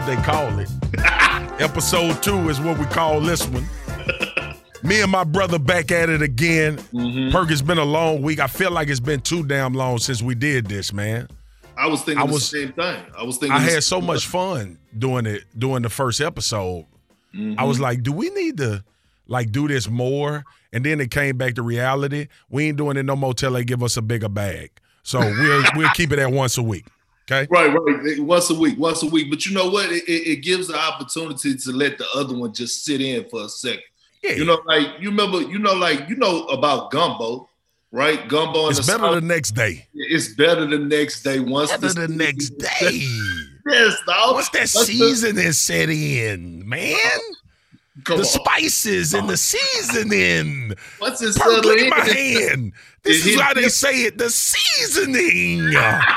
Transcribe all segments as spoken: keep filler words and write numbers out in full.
they call it. Episode two is what we call this one. Me and my brother back at it again. Mm-hmm. Perk, it's been a long week. I feel like it's been too damn long since we did this, man. I was thinking I was, the same thing. I was thinking I had so much fun doing it, doing the first episode. Mm-hmm. I was like, do we need to like do this more? And then it came back to reality. We ain't doing it no more till they give us a bigger bag. So we'll we'll keep it at once a week. Okay. Right, right. Once a week, once a week. But you know what? It, it, it gives the opportunity to let the other one just sit in for a second. Yeah. You know, like you remember, you know, like you know about gumbo, right? Gumbo. It's the better South, the next day. It's better the next day. Once better the, the next day. Yes, dog. Once that Once seasoning the, set in, man. Come the on. spices and the seasoning. What's it? Perk, look at my hand. This is how they say it. The seasoning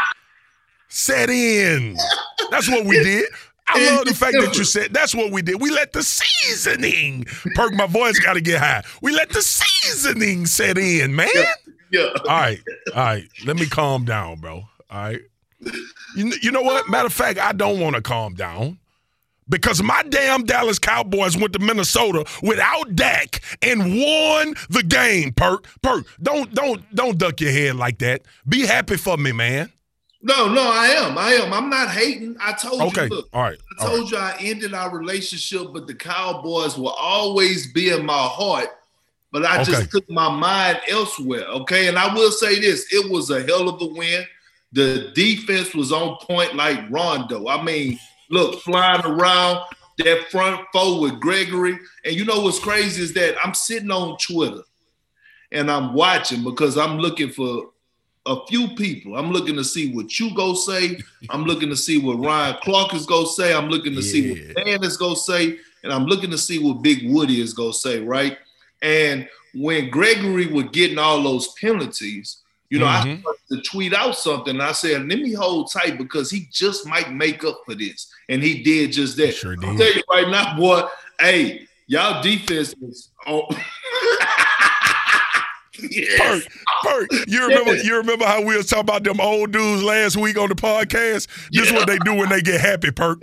set in. That's what we did. I love the fact that you said that's what we did. We let the seasoning. Perk, my voice got to get high. We let the seasoning set in, man. Yeah. yeah. All right. All right. Let me calm down, bro. All right. You, you know what? Matter of fact, I don't want to calm down. Because my damn Dallas Cowboys went to Minnesota without Dak and won the game, Perk. Perk, don't don't don't duck your head like that. Be happy for me, man. No, no, I am. I am. I'm not hating. I told okay. you. Look, all right. I told right. you I ended our relationship, but the Cowboys will always be in my heart. But I okay. just took my mind elsewhere, okay? And I will say this. It was a hell of a win. The defense was on point like Rondo. I mean – look, flying around that front four with Gregory. And you know what's crazy is that I'm sitting on Twitter and I'm watching because I'm looking for a few people. I'm looking to see what you go say. I'm looking to see what Ryan Clark is going to say. I'm looking to yeah. see what Dan is going to say. And I'm looking to see what Big Woody is going to say, right? And when Gregory was getting all those penalties, you know, mm-hmm. I started to tweet out something. And I said, let me hold tight because he just might make up for this. And he did just that. Sure did. I'll tell you right now, boy, hey, y'all defense is on. Yes. Perk, Perk, you remember yes. you remember how we was talking about them old dudes last week on the podcast? This yeah. is what they do when they get happy, Perk.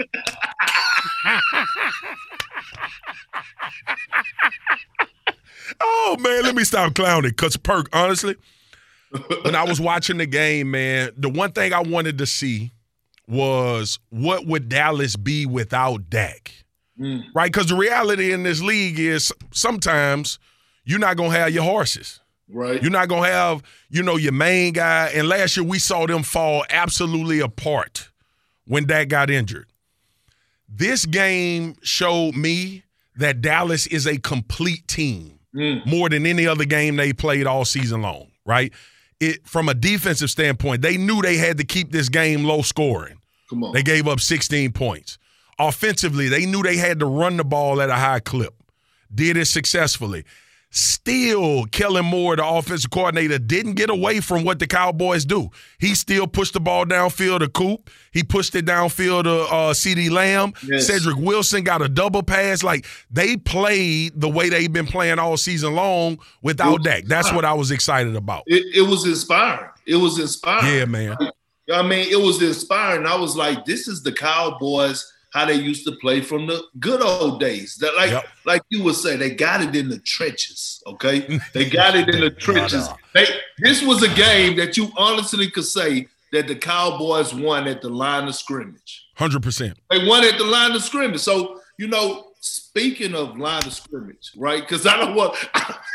Oh, man, let me stop clowning. Because, Perk, honestly, when I was watching the game, man, the one thing I wanted to see was what would Dallas be without Dak, mm. right? Because the reality in this league is sometimes you're not going to have your horses. Right. You're not going to have, you know, your main guy. And last year we saw them fall absolutely apart when Dak got injured. This game showed me that Dallas is a complete team mm. more than any other game they played all season long, right? It, from a defensive standpoint, they knew they had to keep this game low scoring. Come on. They gave up sixteen points. Offensively, they knew they had to run the ball at a high clip. Did it successfully. Still, Kellen Moore, the offensive coordinator, didn't get away from what the Cowboys do. He still pushed the ball downfield to Coop. He pushed it downfield to uh, CeeDee Lamb. Yes. Cedric Wilson got a double pass. Like, they played the way they've been playing all season long without Dak. That's what I was excited about. It, it was inspiring. It was inspiring. Yeah, man. I mean, it was inspiring. I was like, this is the Cowboys how they used to play from the good old days. That like yep. like you would say, they got it in the trenches, okay? They got it in the trenches. They, this was a game that you honestly could say that the Cowboys won at the line of scrimmage. one hundred percent. They won at the line of scrimmage. So, you know, speaking of line of scrimmage, right? Because I don't want –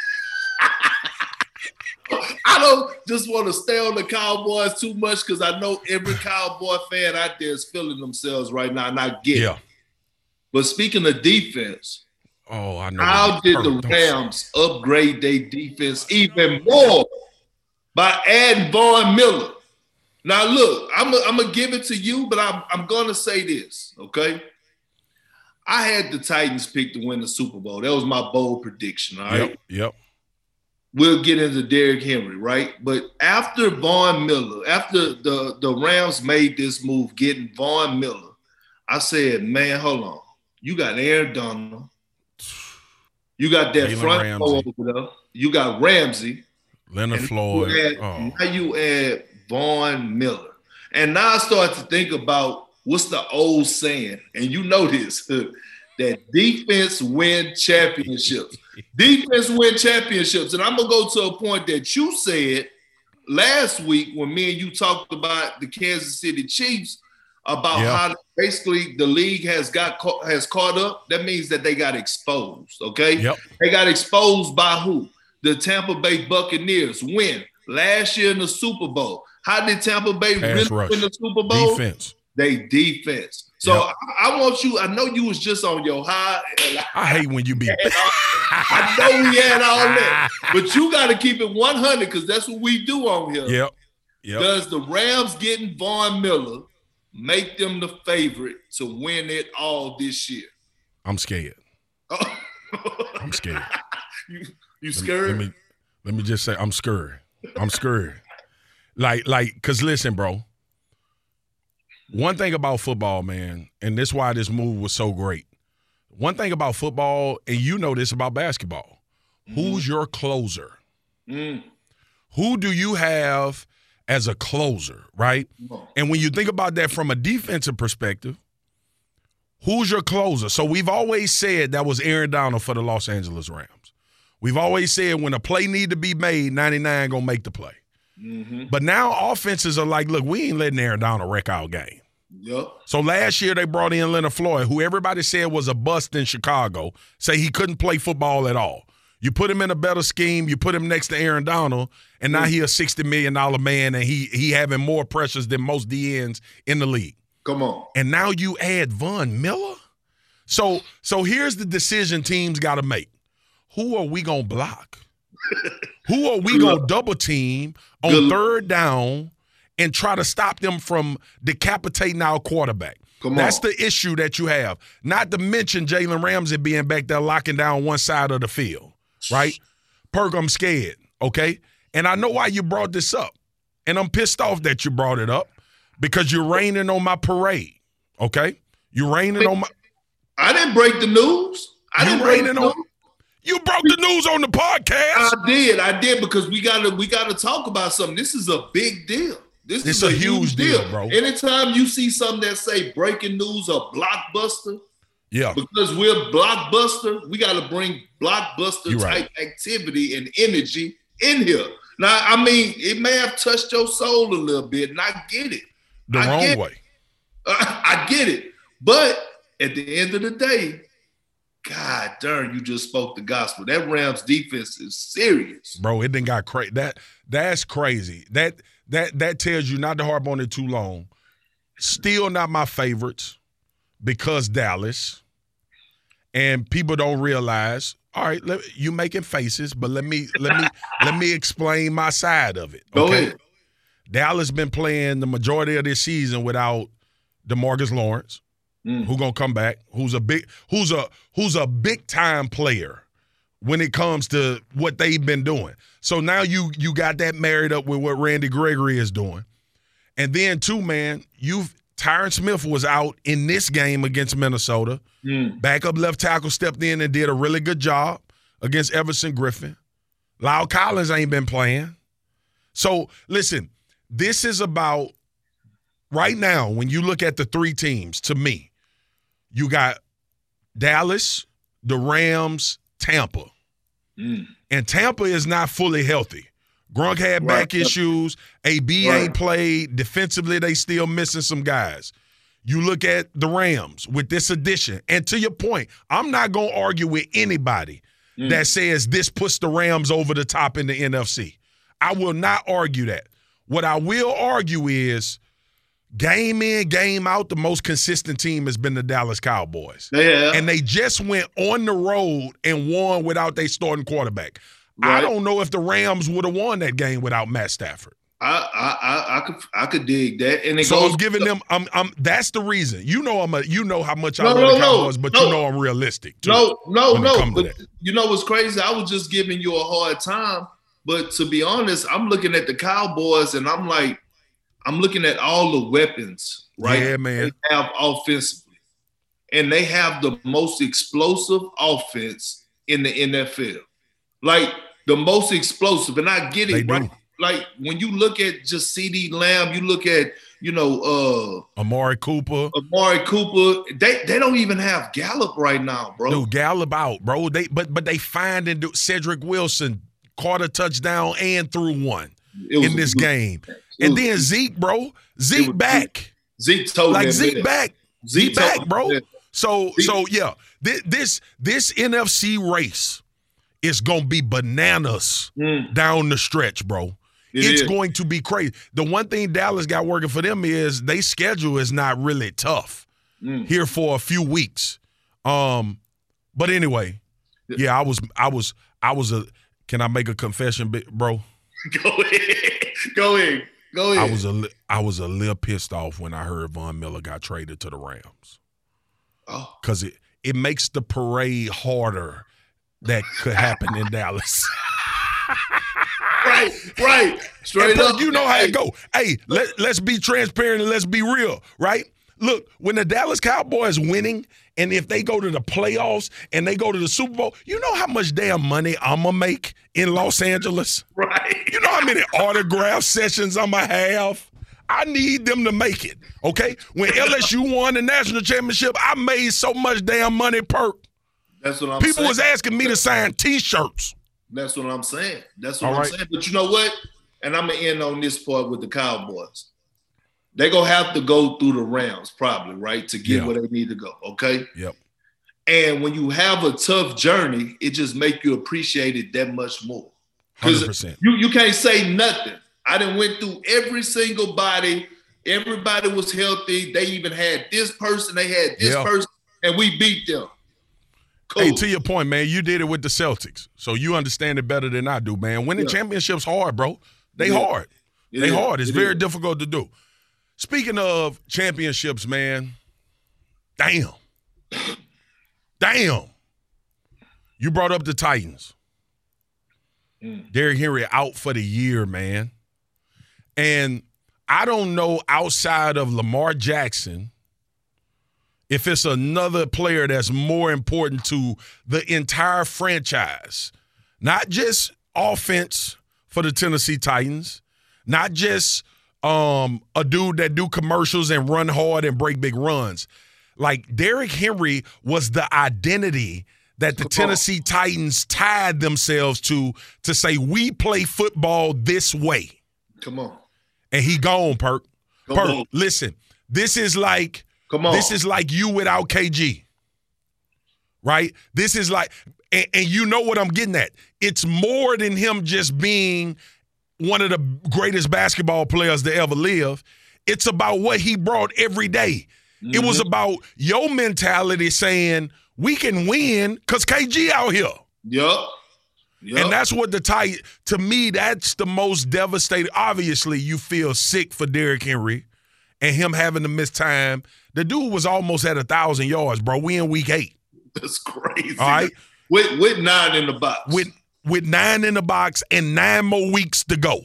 I don't just want to stay on the Cowboys too much because I know every Cowboy fan out there is feeling themselves right now, and I get yeah. it. But speaking of defense, oh, I know. How did the Rams upgrade their defense even more by adding Von Miller? Now, look, I'm going to give it to you, but I'm, I'm going to say this, okay? I had the Titans pick to win the Super Bowl. That was my bold prediction, all right? Yep, yep. We'll get into Derrick Henry, right? But after Von Miller, after the, the Rams made this move, getting Von Miller, I said, man, hold on. You got Aaron Donald. You got that Jalen front four over there. You got Ramsey. Leonard Floyd. You add, oh. Now you add Von Miller. And now I start to think about what's the old saying? And you know this, that defense win championships. Defense win championships. And I'm going to go to a point that you said last week when me and you talked about the Kansas City Chiefs, about yeah. how basically the league has got has caught up. That means that they got exposed, okay? Yep. They got exposed by who? The Tampa Bay Buccaneers win last year in the Super Bowl. How did Tampa Bay Pass really rush. win the Super Bowl? Defense. They defense. So yep. I, I want you, I know you was just on your high. I hate when you be. I know we had all that. But you got to keep it one hundred because that's what we do on here. Yep. Yep. Does the Rams getting Von Miller make them the favorite to win it all this year? I'm scared. I'm scared. You, you scared? Let me, let me let me just say I'm scared. I'm scared. Like, like, cause listen, bro. One thing about football, man, and this is why this move was so great. One thing about football, and you know this about basketball. Mm. Who's your closer? Mm. Who do you have as a closer, right? Oh. And when you think about that from a defensive perspective, who's your closer? So we've always said that was Aaron Donald for the Los Angeles Rams. We've always said when a play need to be made, ninety-nine gonna make the play. Mm-hmm. But now offenses are like, look, we ain't letting Aaron Donald wreck our game. Yep. So last year they brought in Leonard Floyd, who everybody said was a bust in Chicago, say he couldn't play football at all. You put him in a better scheme, you put him next to Aaron Donald, and now he a sixty million dollars man, and he he having more pressures than most D Ns in the league. Come on. And now you add Von Miller? So so here's the decision teams got to make. Who are we going to block? Who are we going to double team on Good. third down and try to stop them from decapitating our quarterback? Come That's on. the issue that you have. Not to mention Jalen Ramsey being back there locking down one side of the field, right? Perk, I'm scared, okay? And I know why you brought this up. And I'm pissed off that you brought it up because you're raining on my parade, okay? You're raining on my – I didn't break the news. I didn't break the news. You broke the news on the podcast. I did. I did because we gotta we gotta talk about something. This is a big deal. This, this is a, a huge, huge deal, deal, bro. Anytime you see something that say breaking news or blockbuster, yeah, because we're blockbuster, we gotta bring blockbuster You're type right. activity and energy in here. Now, I mean, it may have touched your soul a little bit, and I get it. The I wrong get way. It. I get it. But at the end of the day, God darn, you just spoke the gospel. That Rams defense is serious. Bro, it done got crazy. That that's crazy. That that that tells you not to harp on it too long. Still not my favorites because Dallas. And people don't realize, all right, let, you making faces, but let me let me let me explain my side of it. Go Okay. ahead. Dallas been playing the majority of this season without DeMarcus Lawrence. Mm. Who gonna come back? Who's a big who's a who's a big time player when it comes to what they've been doing. So now you you got that married up with what Randy Gregory is doing. And then too, man, you've Tyron Smith was out in this game against Minnesota. Mm. Backup left tackle stepped in and did a really good job against Everson Griffin. Lyle Collins ain't been playing. So listen, this is about right now when you look at the three teams, to me, you got Dallas, the Rams, Tampa. Mm. And Tampa is not fully healthy. Gronk had Right. back issues. A B Right. ain't played. Defensively, they still missing some guys. You look at the Rams with this addition. And to your point, I'm not going to argue with anybody mm. that says this puts the Rams over the top in the N F C. I will not argue that. What I will argue is game in, game out, the most consistent team has been the Dallas Cowboys. Yeah. And they just went on the road and won without their starting quarterback. Right. I don't know if the Rams would have won that game without Matt Stafford. I I I, I could I could dig that. And it so goes I'm giving them I'm I'm that's the reason. You know I'm a you know how much I No, love no, the Cowboys, no, but no. you know I'm realistic too. No, no, when it no. comes to But that. you know what's crazy? I was just giving you a hard time. But to be honest, I'm looking at the Cowboys and I'm like, I'm looking at all the weapons, right? Yeah, man. They have offensively. And they have the most explosive offense in the N F L. Like the most explosive. And I get They it, do. right? like when you look at just CeeDee Lamb, you look at, you know, uh, Amari Cooper. Amari Cooper, they they don't even have Gallup right now, bro. Dude, Gallup out, bro. They but but they find and do Cedric Wilson caught a touchdown and threw one in this game. And then Zeke, bro. Zeke back. Zeke told like Zeke back. Zeke back, bro. That. So so yeah, this this this N F C race is gonna be bananas mm. down the stretch, bro. It it's is. going to be crazy. The one thing Dallas got working for them is they schedule is not really tough mm. here for a few weeks. Um, but anyway, yeah, I was I was I was a. Can I make a confession, bro? Go ahead. Go ahead. Go ahead. I was a I was a little pissed off when I heard Von Miller got traded to the Rams. Oh, because it it makes the parade harder that could happen in Dallas. Right, right. Straight up. up. You know how it go. Hey, let, let's be transparent and let's be real, right? Look, when the Dallas Cowboys winning, and if they go to the playoffs and they go to the Super Bowl, you know how much damn money I'm going to make in Los Angeles? Right. You know how many autograph sessions I'm going to have? I need them to make it, okay? When L S U won the national championship, I made so much damn money, Perk. That's what I'm People saying. was asking me to sign T-shirts. That's what I'm saying. That's what All I'm right. saying. But you know what? And I'm going to end on this part with the Cowboys. They're going to have to go through the Rams probably, right, to get Yeah. where they need to go, okay? Yep. And when you have a tough journey, it just make you appreciate it that much more. one hundred percent. You, you can't say nothing. I done went through every single body. Everybody was healthy. They even had this person. They had this Yeah. person, and we beat them. Cool. Hey, to your point, man, you did it with the Celtics, so you understand it better than I do, man. Winning Yeah. championships hard, bro. They Yeah. hard. It they is. hard. It's It very is. difficult to do. Speaking of championships, man, damn. Damn. You brought up the Titans. Mm. Derrick Henry out for the year, man. And I don't know outside of Lamar Jackson if it's another player that's more important to the entire franchise. Not just offense for the Tennessee Titans, not just um, a dude that do commercials and run hard and break big runs. Like, Derrick Henry was the identity that the Tennessee Titans tied themselves to to say, we play football this way. Come on. And he gone, Perk. Come Perk, on. listen, this is like Come on. this is like you without K G. Right? This is like, and, and you know what I'm getting at. It's more than him just being one of the greatest basketball players to ever live. It's about what he brought every day. Mm-hmm. It was about your mentality saying, we can win because K G out here. Yup. Yep. And that's what the tie, to me, that's the most devastating. Obviously, you feel sick for Derrick Henry and him having to miss time. The dude was almost at a thousand yards, bro. We in week eight. That's crazy. All right. With with nine in the box. With with nine in the box and nine more weeks to go.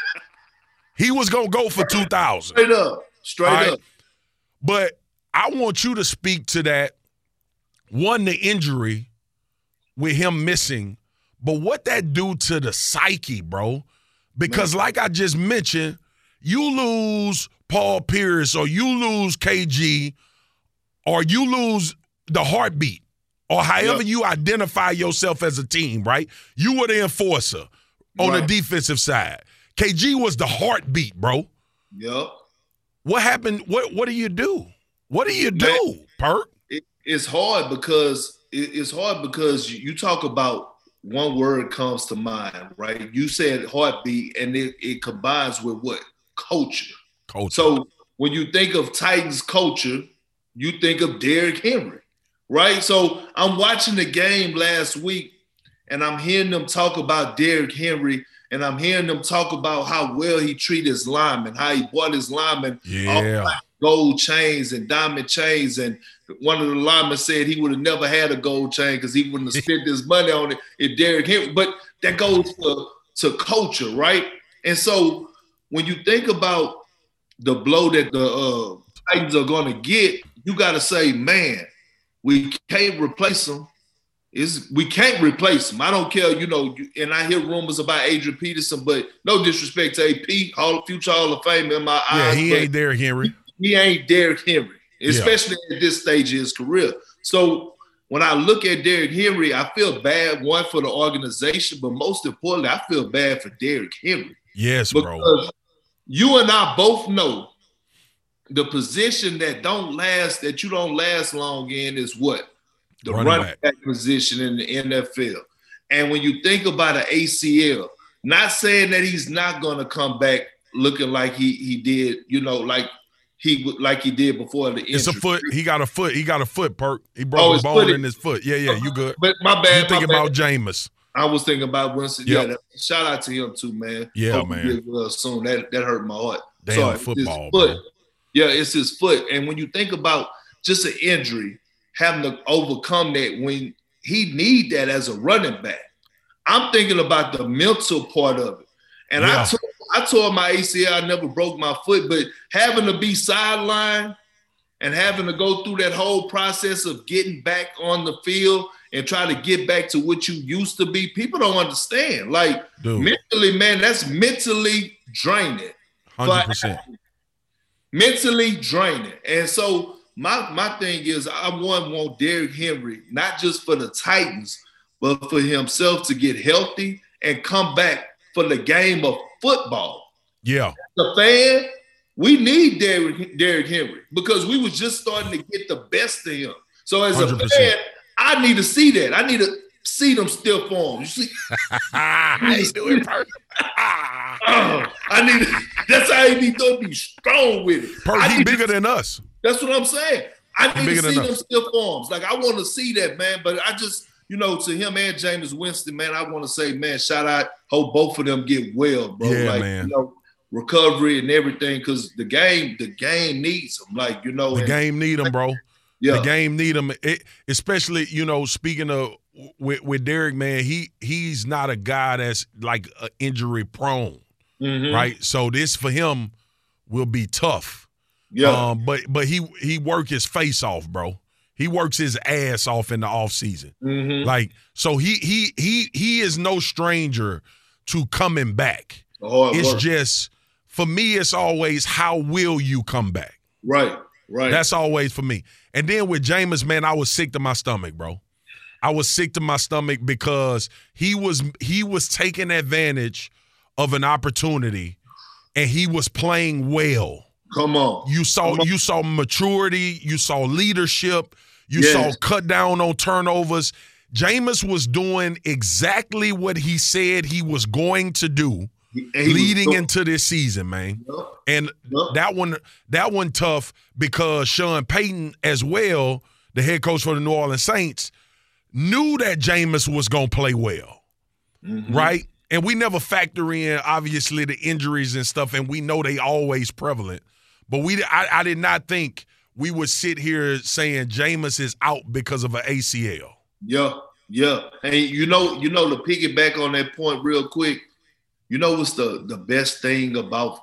He was gonna go for two thousand. Straight up. Straight right? up. But I want you to speak to that. One, the injury with him missing. But what that do to the psyche, bro? Because Man. like I just mentioned, you lose Paul Pierce or you lose K G or you lose the heartbeat or however yep. you identify yourself as a team, right? You were the enforcer on right. the defensive side. K G was the heartbeat, bro. Yep. What happened? What What do you do? What do you do, Man, Perk? It, it's hard because it, it's hard because you, you talk about one word comes to mind, right? You said heartbeat, and it, it combines with what? Culture. Culture. So when you think of Titans culture, you think of Derrick Henry, right? So I'm watching the game last week, and I'm hearing them talk about Derrick Henry, and I'm hearing them talk about how well he treated his linemen, how he bought his linemen yeah. all gold chains and diamond chains. And one of the linemen said he would have never had a gold chain because he wouldn't have spent his money on it if Derrick Henry. But that goes to, to culture, right? And so when you think about the blow that the uh, Titans are going to get, you got to say, man, we can't replace them. is we can't replace him. I don't care, you know, and I hear rumors about Adrian Peterson, but no disrespect to A P, Hall, future Hall of Fame in my yeah, eyes. Yeah, he ain't Derrick Henry. He, he ain't Derrick Henry, especially yeah. at this stage of his career. So when I look at Derrick Henry, I feel bad, one, for the organization, but most importantly, I feel bad for Derrick Henry. Yes, because bro. You and I both know the position that don't last, that you don't last long in is what? The running, running back. back position in the N F L. And when you think about an A C L, not saying that he's not going to come back looking like he he did, you know, like he like he did before the injury. It's a foot. He got a foot. He got a foot, Perk. He broke oh, a bone in his foot. Yeah, yeah, you good. But my bad. You thinking my about bad. Jameis. I was thinking about Winston. Yep. Yeah, that, shout out to him too, man. Yeah, Hope man. He gets well soon. That that hurt my heart. Damn Sorry, football, foot. bro. Yeah, it's his foot. And when you think about just an injury, having to overcome that when he need that as a running back, I'm thinking about the mental part of it. And yeah. I, tore, I tore my A C L. I never broke my foot, but having to be sidelined and having to go through that whole process of getting back on the field and try to get back to what you used to be, people don't understand. Like, Dude. mentally, man, that's mentally draining. one hundred percent. Mentally draining. And so my my thing is I want, want Derrick Henry, not just for the Titans, but for himself to get healthy and come back for the game of football. Yeah. The fan, we need Derrick, Derrick Henry because we was just starting to get the best of him. So as one hundred percent. A fan, I need to see that. I need to see them still form. You see? I ain't doing perfect. uh, I need to, that's how he need to be strong with it. Perk, he bigger to, than us. That's what I'm saying. I need to see them us. still forms. Like, I want to see that, man. But I just, you know, to him and Jameis Winston, man, I want to say, man, shout out. Hope both of them get well, bro. Yeah, like, man. You know, recovery and everything, because the game, the game needs them. Like, you know. The and, game need them, bro. Yeah. The game need them. It, especially, you know, speaking of with, with Derrick, man, he he's not a guy that's like uh, injury prone, mm-hmm. right? So this for him will be tough. Yeah. Um, but but he he work his face off, bro. He works his ass off in the off season. Mm-hmm. Like, so he he he he is no stranger to coming back. Oh, it's work. just for me, it's always how will you come back? Right. Right. That's always for me. And then with Jameis, man, I was sick to my stomach, bro. I was sick to my stomach because he was he was taking advantage of an opportunity and he was playing well. Come on. You saw Come on. you saw maturity, you saw leadership, you yes. saw cut down on turnovers. Jameis was doing exactly what he said he was going to do. He leading into this season, man. Yep. And yep. that one that one tough because Sean Payton as well, the head coach for the New Orleans Saints, knew that Jameis was going to play well, mm-hmm. right? And we never factor in, obviously, the injuries and stuff, and we know they always prevalent. But we, I, I did not think we would sit here saying Jameis is out because of an A C L. Yeah, yeah. And you know, you know, to piggyback on that point real quick, you know what's the, the best thing about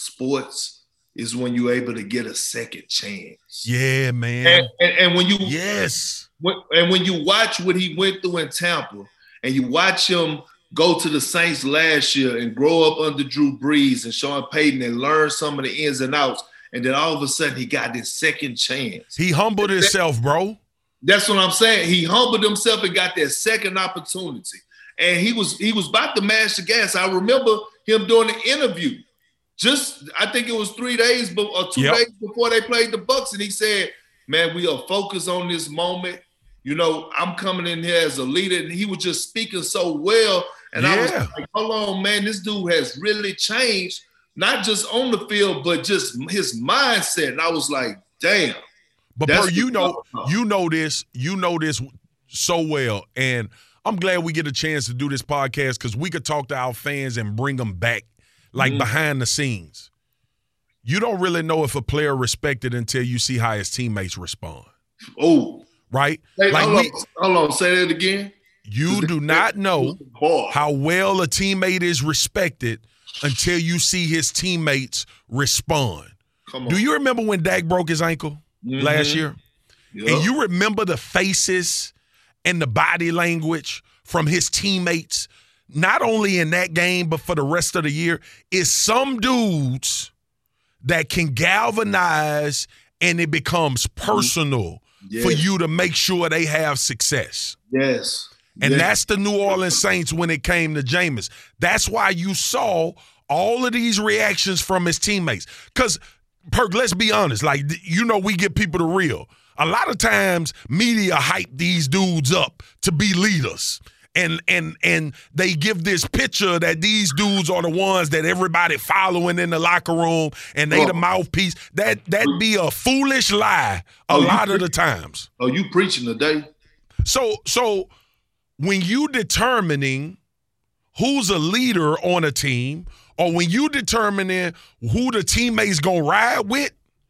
sports is when you're able to get a second chance. Yeah, man. And, and, and when you yes, when, and when you watch what he went through in Tampa, and you watch him go to the Saints last year and grow up under Drew Brees and Sean Payton and learn some of the ins and outs, and then all of a sudden he got this second chance. He humbled that, himself, bro. That's what I'm saying. He humbled himself and got that second opportunity. And he was he was about to mash the gas. I remember him doing an interview. Just I think it was three days, but or two yep. days before they played the Bucs, and he said, "Man, we are focused on this moment. You know, I'm coming in here as a leader." And he was just speaking so well, and yeah. I was like, "Hold on, man, this dude has really changed, not just on the field, but just his mindset." And I was like, "Damn." But bro, you know, you know this, you know this so well, and I'm glad we get a chance to do this podcast because we could talk to our fans and bring them back, like mm-hmm. behind the scenes. You don't really know if a player respected until you see how his teammates respond. Oh, right? Hey, like hold, we, on, hold on, say that again. You do not know how well a teammate is respected until you see his teammates respond. Come on. Do you remember when Dak broke his ankle mm-hmm. last year? Yep. And you remember the faces and the body language from his teammates, not only in that game, but for the rest of the year, is some dudes that can galvanize and it becomes personal yes. for you to make sure they have success. Yes. And yes. that's the New Orleans Saints when it came to Jameis. That's why you saw all of these reactions from his teammates. Because, Perk, let's be honest. Like, you know, we give people the real. A lot of times, media hype these dudes up to be leaders. And and and they give this picture that these dudes are the ones that everybody following in the locker room and they oh. the mouthpiece. That that be a foolish lie a oh, lot of the times. Oh, you preaching today. So so when you determining who's a leader on a team, or when you determining who the teammates gonna ride with,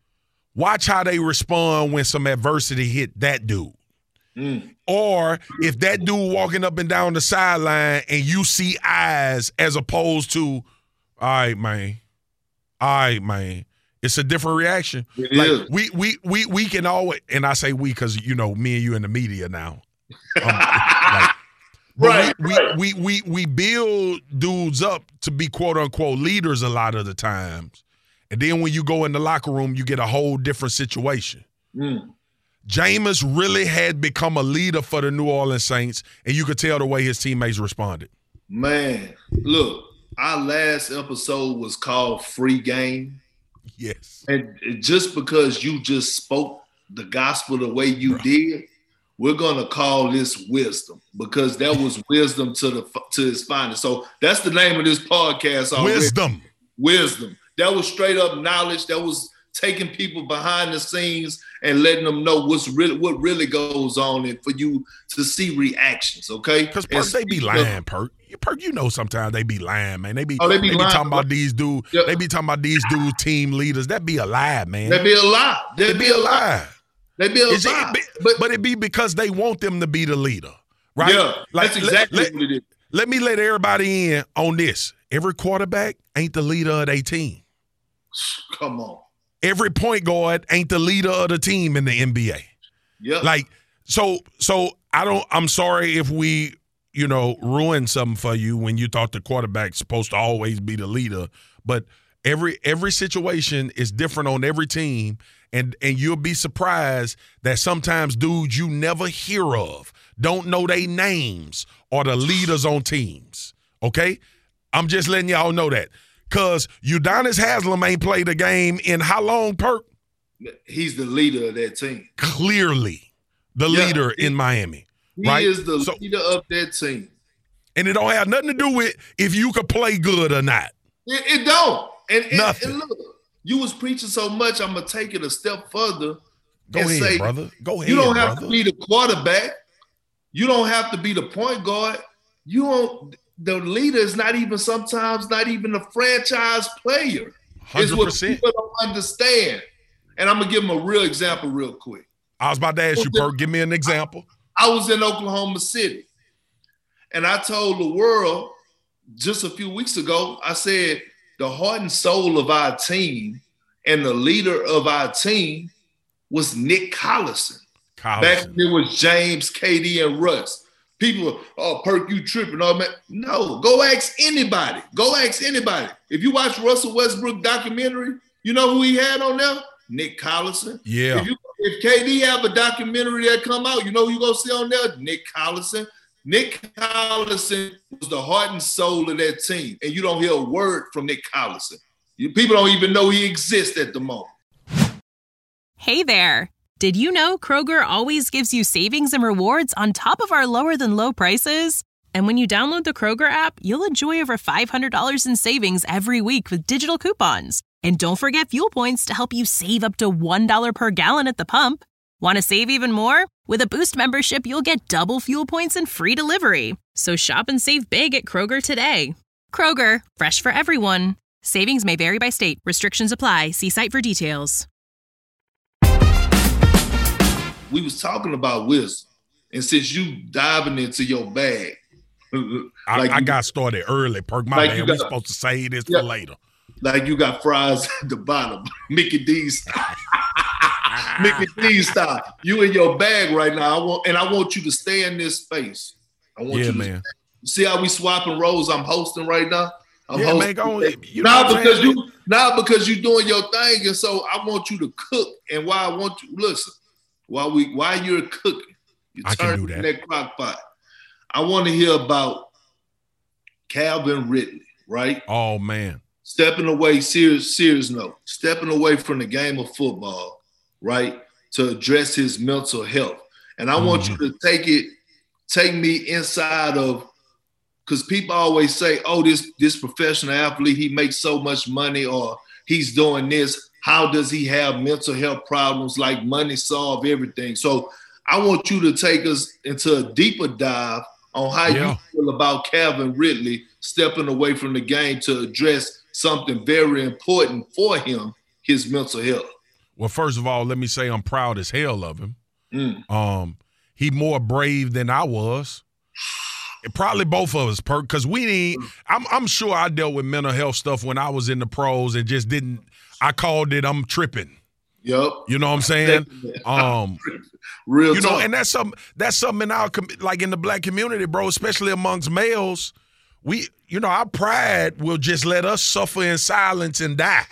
watch how they respond when some adversity hit that dude. Mm. Or if that dude walking up and down the sideline and you see eyes as opposed to, all right, man, all right, man. It's a different reaction. It like is. we we we we can always, and I say we because you know me and you in the media now. Um, like, right, we, right. We, we we we build dudes up to be quote unquote leaders a lot of the times, and then when you go in the locker room, you get a whole different situation. Mm. Jameis really had become a leader for the New Orleans Saints, and you could tell the way his teammates responded. Man, look, our last episode was called Free Game. Yes. And just because you just spoke the gospel the way you Bro. did, we're going to call this wisdom because that was wisdom to the to his finest. So that's the name of this podcast already. Wisdom. Wisdom. That was straight up knowledge. That was taking people behind the scenes and letting them know what's really what really goes on and for you to see reactions, okay? Because Perk, they be lying, Perk. Perk, you know sometimes they be lying, man. They be, oh, they be, they be lying, talking bro. about these dudes. Yep. They be talking about these dudes team leaders. That be a lie, man. That be a lie. That They be, be a lie. They be a It's, lie. it be, but but it be because they want them to be the leader, right? Yeah, like, that's exactly let, what it is. Let me let everybody in on this. Every quarterback ain't the leader of their team. Come on. Every point guard ain't the leader of the team in the N B A. Yeah. Like, so, so I don't, I'm sorry if we, you know, ruined something for you when you thought the quarterback's supposed to always be the leader. But every, every situation is different on every team. And, and you'll be surprised that sometimes dudes you never hear of, don't know their names, are the leaders on teams. Okay? I'm just letting y'all know that. Because Udonis Haslem ain't played a game in how long, Perk? He's the leader of that team. Clearly the yeah, leader he, in Miami. He right? is the so, leader of that team. And it don't have nothing to do with if you could play good or not. It, it don't. And, and, nothing. And look, you was preaching so much, I'm going to take it a step further. Go and ahead, say, brother. Go ahead, You don't have brother. to be the quarterback. You don't have to be the point guard. You don't. The leader is not even sometimes not even a franchise player. one hundred percent. It's what people don't understand. And I'm going to give them a real example real quick. I was about to ask you, Perk, give me an example. I was in Oklahoma City, and I told the world just a few weeks ago, I said the heart and soul of our team and the leader of our team was Nick Collison. Collison. Back when it was James, K D, and Russ. People, oh, Perk, you tripping. Oh, man. No, go ask anybody. Go ask anybody. If you watch Russell Westbrook documentary, you know who he had on there? Nick Collison. Yeah. If, you, if K D have a documentary that come out, you know who you going to see on there? Nick Collison. Nick Collison was the heart and soul of that team, and you don't hear a word from Nick Collison. You, people don't even know he exists at the moment. Hey there. Did you know Kroger always gives you savings and rewards on top of our lower-than-low prices? And when you download the Kroger app, you'll enjoy over five hundred dollars in savings every week with digital coupons. And don't forget fuel points to help you save up to one dollar per gallon at the pump. Want to save even more? With a Boost membership, you'll get double fuel points and free delivery. So shop and save big at Kroger today. Kroger, fresh for everyone. Savings may vary by state. Restrictions apply. See site for details. We was talking about wisdom, and since you diving into your bag, like I, I got started early, Perk. My like bad. We're supposed to save this yeah, for later. Like you got fries at the bottom, Mickey D's. Mickey D's style. You in your bag right now. I want, and I want you to stay in this space. I want yeah, you to man. see how we swapping roles. I'm hosting right now. I'm yeah, hosting. man, go, you now because you now because you doing your thing, and so I want you to cook. And why I want you listen, while we while you're cooking, you turn that. that crock pot. I want to hear about Calvin Ridley, right? Oh man. Stepping away, serious, serious note, stepping away from the game of football, right, to address his mental health. And I mm-hmm. want you to take it, take me inside of, because people always say, oh, this, this professional athlete, he makes so much money, or he's doing this. How does he have mental health problems? Like money solve everything. So I want you to take us into a deeper dive on how yeah. you feel about Calvin Ridley stepping away from the game to address something very important for him, his mental health. Well, first of all, let me say I'm proud as hell of him. Mm. Um, he more brave than I was. Probably both of us, Perk, because we didn't. I'm, I'm sure I dealt with mental health stuff when I was in the pros and just didn't. I called it I'm tripping. Yep. You know what I'm saying? Um, Real You know, talk. and that's something. That's something in our com- like in the black community, bro. Especially amongst males, we, you know, our pride will just let us suffer in silence and die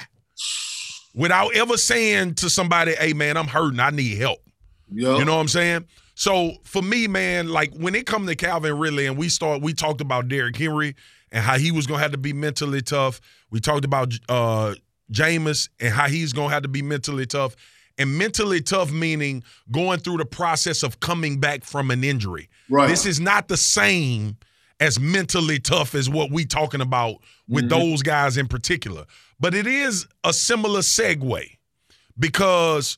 without ever saying to somebody, "Hey, man, I'm hurting. I need help." Yep. You know what I'm saying? So for me, man, like when it comes to Calvin Ridley, and we start, we talked about Derrick Henry and how he was gonna have to be mentally tough. We talked about uh, Jameis and how he's gonna have to be mentally tough. And mentally tough meaning going through the process of coming back from an injury. Right. This is not the same as mentally tough as what we talking about with mm-hmm. those guys in particular. But it is a similar segue because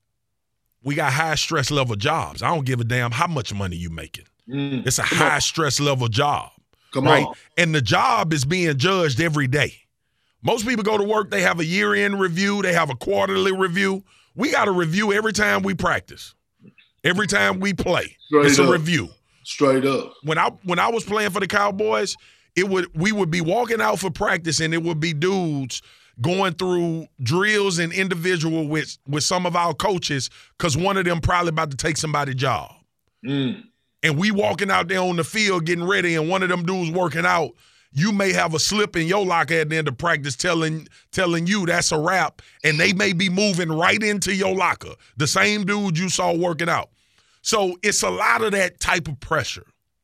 we got high stress level jobs. I don't give a damn how much money you making. Mm. It's a Come high on. stress level job. Come right? on. And the job is being judged every day. Most people go to work, they have a year-end review, they have a quarterly review. We got a review every time we practice. Every time we play. Straight it's up. a review. Straight up. When I when I was playing for the Cowboys, it would we would be walking out for practice and it would be dudes going through drills and individual with with some of our coaches because one of them probably about to take somebody's job. Mm. And we walking out there on the field getting ready and one of them dudes working out, you may have a slip in your locker at the end of practice telling telling you that's a wrap, and they may be moving right into your locker, the same dude you saw working out. So it's a lot of that type of pressure.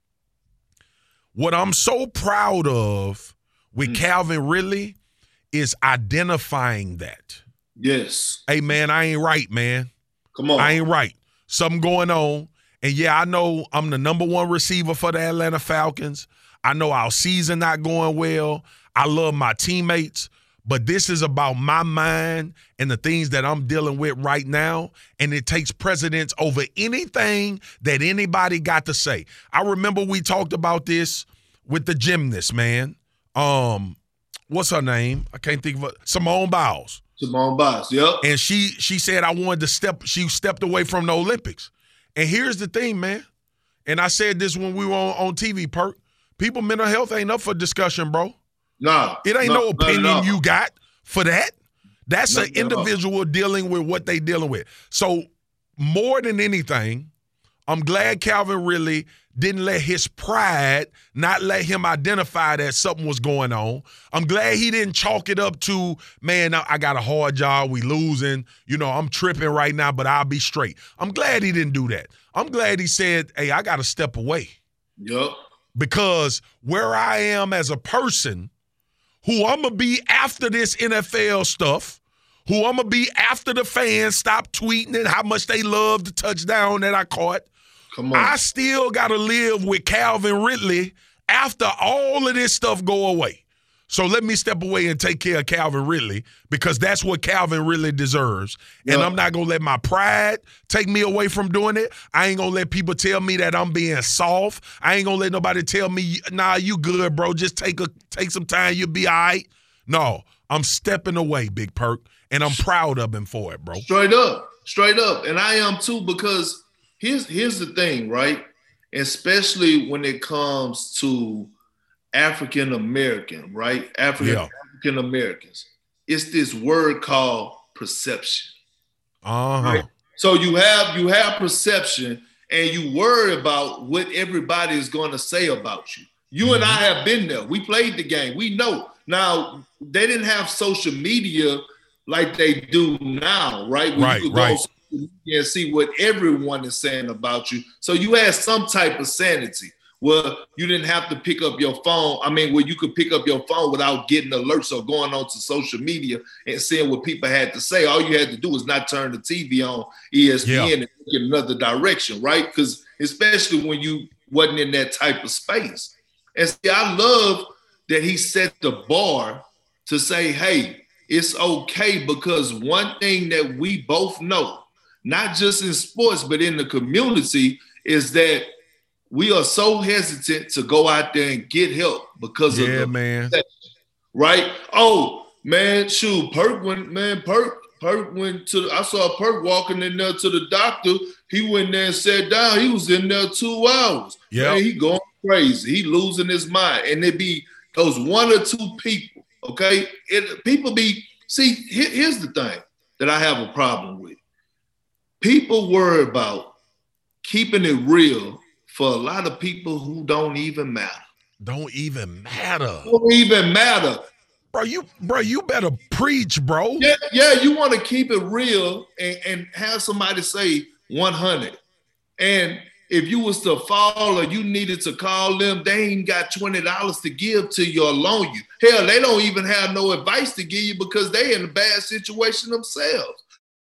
What I'm so proud of with mm. Calvin Ridley is identifying that. Yes. Hey, man, I ain't right, man. Come on. I ain't right. Something going on. And, yeah, I know I'm the number one receiver for the Atlanta Falcons. I know our season not going well. I love my teammates. But this is about my mind and the things that I'm dealing with right now, and it takes precedence over anything that anybody got to say. I remember we talked about this with the gymnast, man. Um, what's her name? I can't think of it. Simone Biles. Simone Biles, yep. And she she said I wanted to step, she stepped away from the Olympics. And here's the thing, man. And I said this when we were on, on T V, Perk. People mental health ain't up for discussion, bro. No. It ain't no, no opinion you got for that. That's not an individual dealing with what they dealing with. So more than anything, I'm glad Calvin Ridley didn't let his pride not let him identify that something was going on. I'm glad he didn't chalk it up to, man, I got a hard job, we losing, you know, I'm tripping right now, but I'll be straight. I'm glad he didn't do that. I'm glad he said, hey, I got to step away. Yep. Because where I am as a person, who I'm going to be after this N F L stuff, who I'm going to be after the fans stop tweeting and how much they love the touchdown that I caught. Come on. I still got to live with Calvin Ridley after all of this stuff go away. So let me step away and take care of Calvin Ridley because that's what Calvin Ridley deserves. And yeah. I'm not going to let my pride take me away from doing it. I ain't going to let people tell me that I'm being soft. I ain't going to let nobody tell me, nah, you good, bro. Just take a take some time. You'll be all right. No, I'm stepping away, Big Perk, and I'm proud of him for it, bro. Straight up. Straight up. And I am too because here's, here's the thing, right? Especially when it comes to African American, right? African yeah. African Americans. It's this word called perception. Uh-huh. Right? So you have you have perception, and you worry about what everybody is going to say about you. You mm-hmm. and I have been there. We played the game. We know. Now, they didn't have social media like they do now, right? Where right, you could right. go on social media and see what everyone is saying about you. So you had some type of sanity. Well, you didn't have to pick up your phone. I mean, where you could pick up your phone without getting alerts or going onto social media and seeing what people had to say. All you had to do was not turn the T V on E S P N yeah. and get another direction, right? Because especially when you wasn't in that type of space. And see, I love that he set the bar to say, hey, it's okay, because one thing that we both know, not just in sports, but in the community, is that we are so hesitant to go out there and get help because yeah, of the man. Right? Oh, man, shoot, Perk went, man, Perk, Perk went to, I saw Perk walking in there to the doctor. He went there and sat down. He was in there two hours. Yeah. He going crazy. He losing his mind. And it be those one or two people, okay? It, people be, see, here, here's the thing that I have a problem with. People worry about keeping it real for a lot of people who don't even matter. Don't even matter. Don't even matter. Bro, you bro, you better preach, bro. Yeah, yeah, you want to keep it real and, and have somebody say one hundred. And if you was to fall or you needed to call them, they ain't got twenty dollars to give to you or loan you. Hell, they don't even have no advice to give you because they in a bad situation themselves.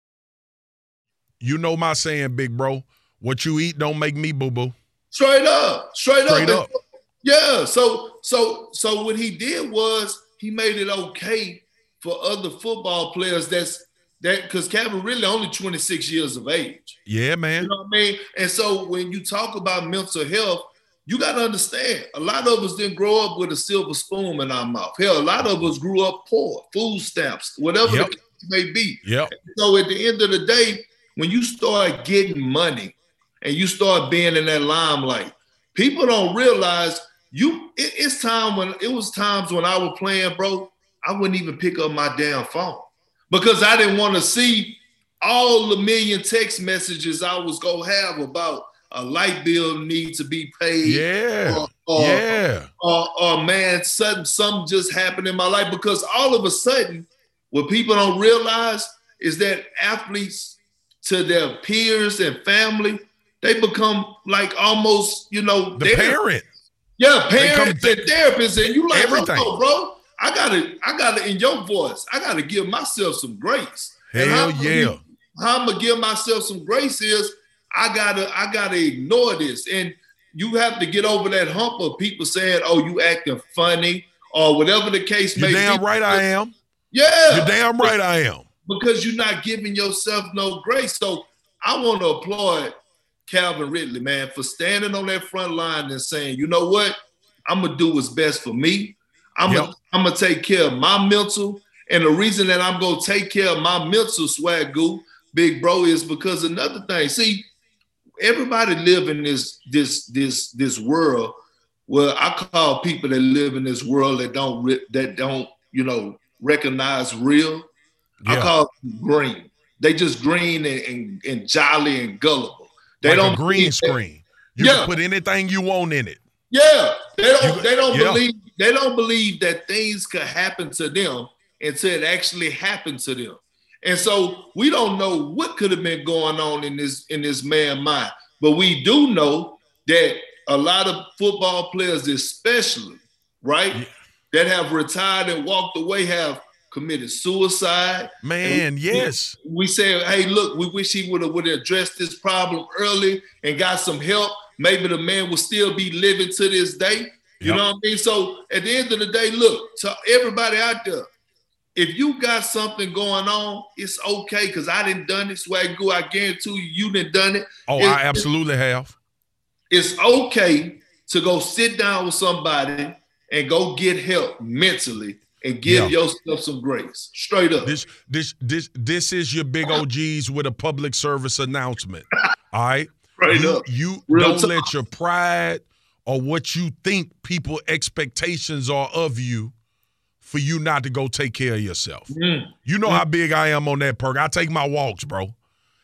You know my saying, big bro. What you eat don't make me boo-boo. Straight up, straight, straight up. up. Yeah, so so so what he did was he made it okay for other football players that's that because Calvin really only twenty-six years of age. Yeah, man. You know what I mean? And so when you talk about mental health, you got to understand, a lot of us didn't grow up with a silver spoon in our mouth. Hell, a lot of us grew up poor, food stamps, whatever yep. the case may be. Yep. So at the end of the day, when you start getting money, and you start being in that limelight, people don't realize you. It, it's time when it was times when I was playing, bro. I wouldn't even pick up my damn phone because I didn't want to see all the million text messages I was gonna have about a light bill need to be paid. Yeah, or, or, yeah. Or, or, or man, sudden something just happened in my life because all of a sudden, what people don't realize is that athletes to their peers and family, they become like almost, you know, the parent. Yeah, parents th- and therapists, and you like, everything, oh, bro. I gotta, I gotta, in your voice, I gotta give myself some grace. Hell and how yeah. I'm, how I'm gonna give myself some grace is I gotta, I gotta ignore this, and you have to get over that hump of people saying, "Oh, you acting funny," or whatever the case may You're be. damn right I am. Yeah, you're damn right I am. Because you're not giving yourself no grace. So I want to applaud Calvin Ridley, man, for standing on that front line and saying, you know what? I'm going to do what's best for me. I'm yep. going I'm to take care of my mental. And the reason that I'm going to take care of my mental, Swagoo, big bro, is because another thing. See, everybody live in this, this, this, this world. Well, I call people that live in this world that don't, that don't, you know, recognize real. Yeah. I call them green. They just green and, and, and jolly and gullible. They like don't a green screen. You yeah. can put anything you want in it. Yeah, they don't. You, they don't yeah. believe. They don't believe that things could happen to them until it actually happened to them. And so we don't know what could have been going on in this in this man's mind. But we do know that a lot of football players, especially, right, yeah. that have retired and walked away, have committed suicide. Man, we, yes. We say, hey, look, we wish he would have would have addressed this problem early and got some help. Maybe the man will still be living to this day. You yep. know what I mean? So at the end of the day, look, to everybody out there, if you got something going on, it's okay because I didn't done it. Swagoo, I guarantee you, you didn't done it. Oh, it's, I absolutely have. It's okay to go sit down with somebody and go get help mentally and give yeah. yourself some grace. Straight up. This this this this is your big O Gs with a public service announcement. All right? Straight you, up. You Real don't talk. let your pride or what you think people expectations are of you for you not to go take care of yourself. Mm. You know mm. how big I am on that perk. I take my walks, bro.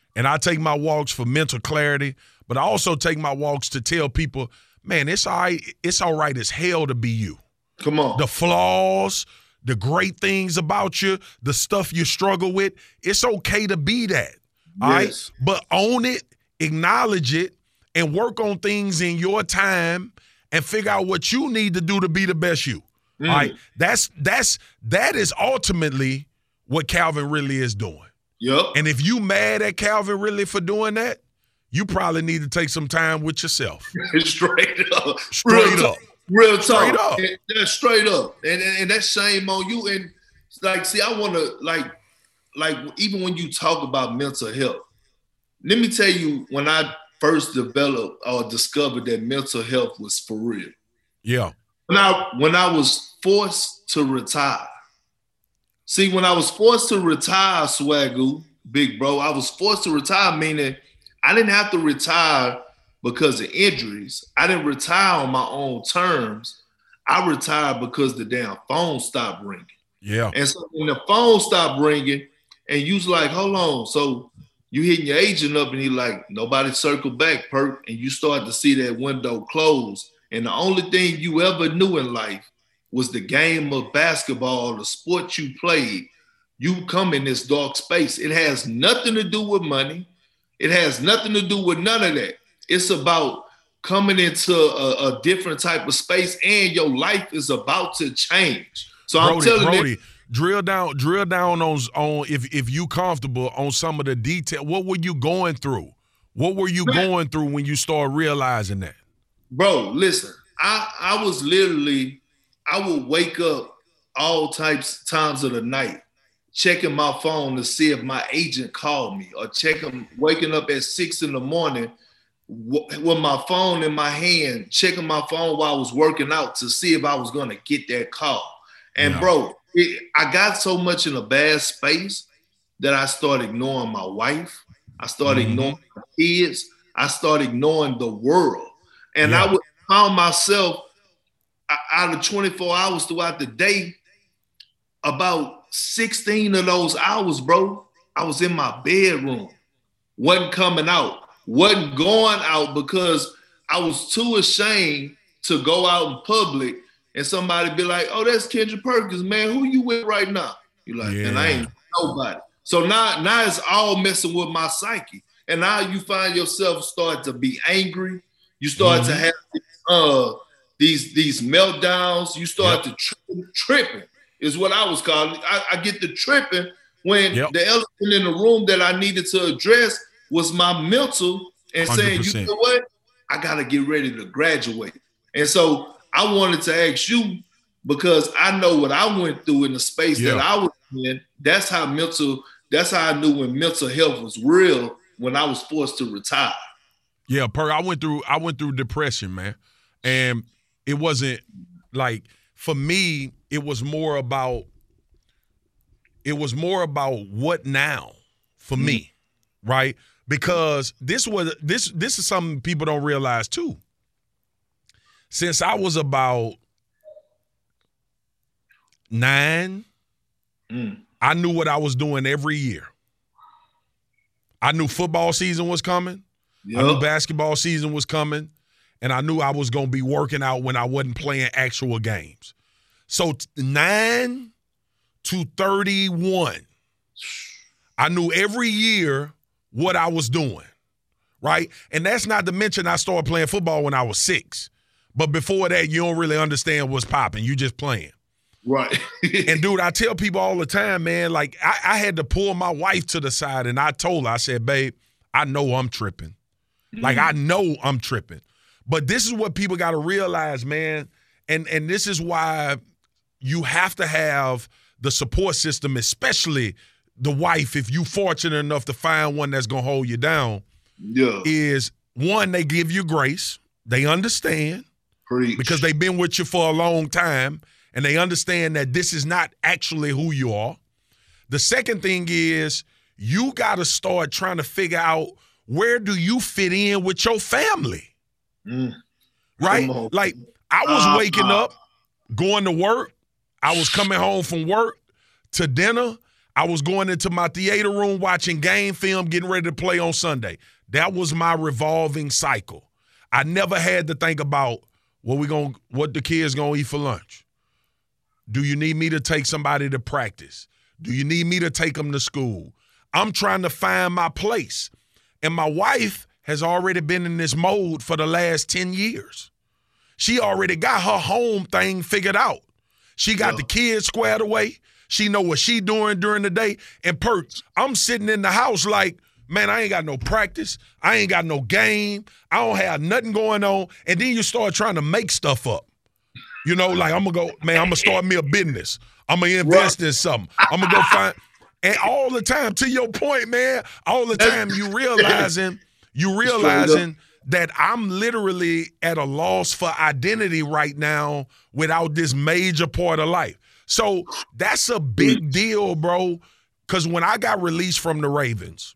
And I take my walks for mental clarity, but I also take my walks to tell people, man, it's all right, it's all right as hell to be you. Come on. The flaws, the great things about you, the stuff you struggle with, it's okay to be that. All Yes. right? But own it, acknowledge it, and work on things in your time and figure out what you need to do to be the best you. Mm. All right? That's that's that is ultimately what Calvin Ridley is doing. Yep. And if you mad at Calvin Ridley for doing that, you probably need to take some time with yourself. Straight up. Straight Real up. Talk. Real talk. Straight up. And that's straight up. And, and and that's shame on you. And like, see, I want to like, like even when you talk about mental health, let me tell you, when I first developed or discovered that mental health was for real. Yeah. When I when I was forced to retire. See, when I was forced to retire, Swagoo, big bro, I was forced to retire, meaning I didn't have to retire because of injuries. I didn't retire on my own terms. I retired because the damn phone stopped ringing. Yeah. And so when the phone stopped ringing, and you was like, hold on. So you hitting your agent up, and he like, nobody circle back, Perk. And you start to see that window close. And the only thing you ever knew in life was the game of basketball, the sport you played. You come in this dark space. It has nothing to do with money. It has nothing to do with none of that. It's about coming into a, a different type of space, and your life is about to change. So Brody, I'm telling Brody, you, drill down, drill down on on if if you comfortable on some of the detail. What were you going through? What were you going through when you started realizing that? bro, listen. I I was literally, I would wake up all types times of the night, checking my phone to see if my agent called me, or checking, waking up at six in the morning with my phone in my hand, checking my phone while I was working out to see if I was going to get that call. And yeah. bro, it, I got so much in a bad space that I started ignoring my wife. I started mm-hmm. ignoring my kids. I started ignoring the world. And yeah. I would found myself out of twenty-four hours throughout the day, about sixteen of those hours, bro, I was in my bedroom, wasn't coming out, wasn't going out because I was too ashamed to go out in public and somebody be like, oh, that's Kendrick Perkins, man, who you with right now? You're like, yeah. and I ain't nobody. So now, now it's all messing with my psyche. And now you find yourself start to be angry. You start mm-hmm. to have uh, these, these meltdowns. You start yep. to tri- tripping is what I was calling. I, I get the tripping when yep. the elephant in the room that I needed to address was my mental and one hundred percent saying, you know what? I got to get ready to graduate. And so I wanted to ask you, because I know what I went through in the space yep. that I was in. That's how mental, that's how I knew when mental health was real, when I was forced to retire. Yeah, Per, I went through I went through depression, man. And it wasn't like, for me, it was more about it was more about what now for mm-hmm. me, right? Because this was this this is something people don't realize too. Since I was about nine, mm. I knew what I was doing every year. I knew football season was coming. Yep. I knew basketball season was coming. And I knew I was going to be working out when I wasn't playing actual games. So nine to thirty-one, I knew every year what I was doing, right? And that's not to mention I started playing football when I was six. But before that, you don't really understand what's popping. You just playing. Right. And, dude, I tell people all the time, man, like I, I had to pull my wife to the side, and I told her, I said, babe, I know I'm tripping. Mm. Like, I know I'm tripping. But this is what people got to realize, man, and and this is why you have to have the support system, especially the wife, if you fortunate enough to find one that's going to hold you down, yeah. is, one, they give you grace. They understand. Preach. Because they've been with you for a long time, and they understand that this is not actually who you are. The second thing is you got to start trying to figure out, where do you fit in with your family? Mm. Right? Like, I was uh, waking uh, up, going to work. I was coming home from work to dinner. I was going into my theater room watching game film, getting ready to play on Sunday. That was my revolving cycle. I never had to think about what we going what the kids gonna eat for lunch. Do you need me to take somebody to practice? Do you need me to take them to school? I'm trying to find my place. And my wife has already been in this mode for the last ten years. She already got her home thing figured out. She got yeah. the kids squared away. She know what she doing during the day. And Perk, I'm sitting in the house like, man, I ain't got no practice. I ain't got no game. I don't have nothing going on. And then you start trying to make stuff up. You know, like I'm going to go, man, I'm going to start me a business. I'm going to invest right. in something. I'm going to go find. And all the time, to your point, man, all the time you realizing, you realizing that I'm literally at a loss for identity right now without this major part of life. So that's a big deal, bro, because when I got released from the Ravens,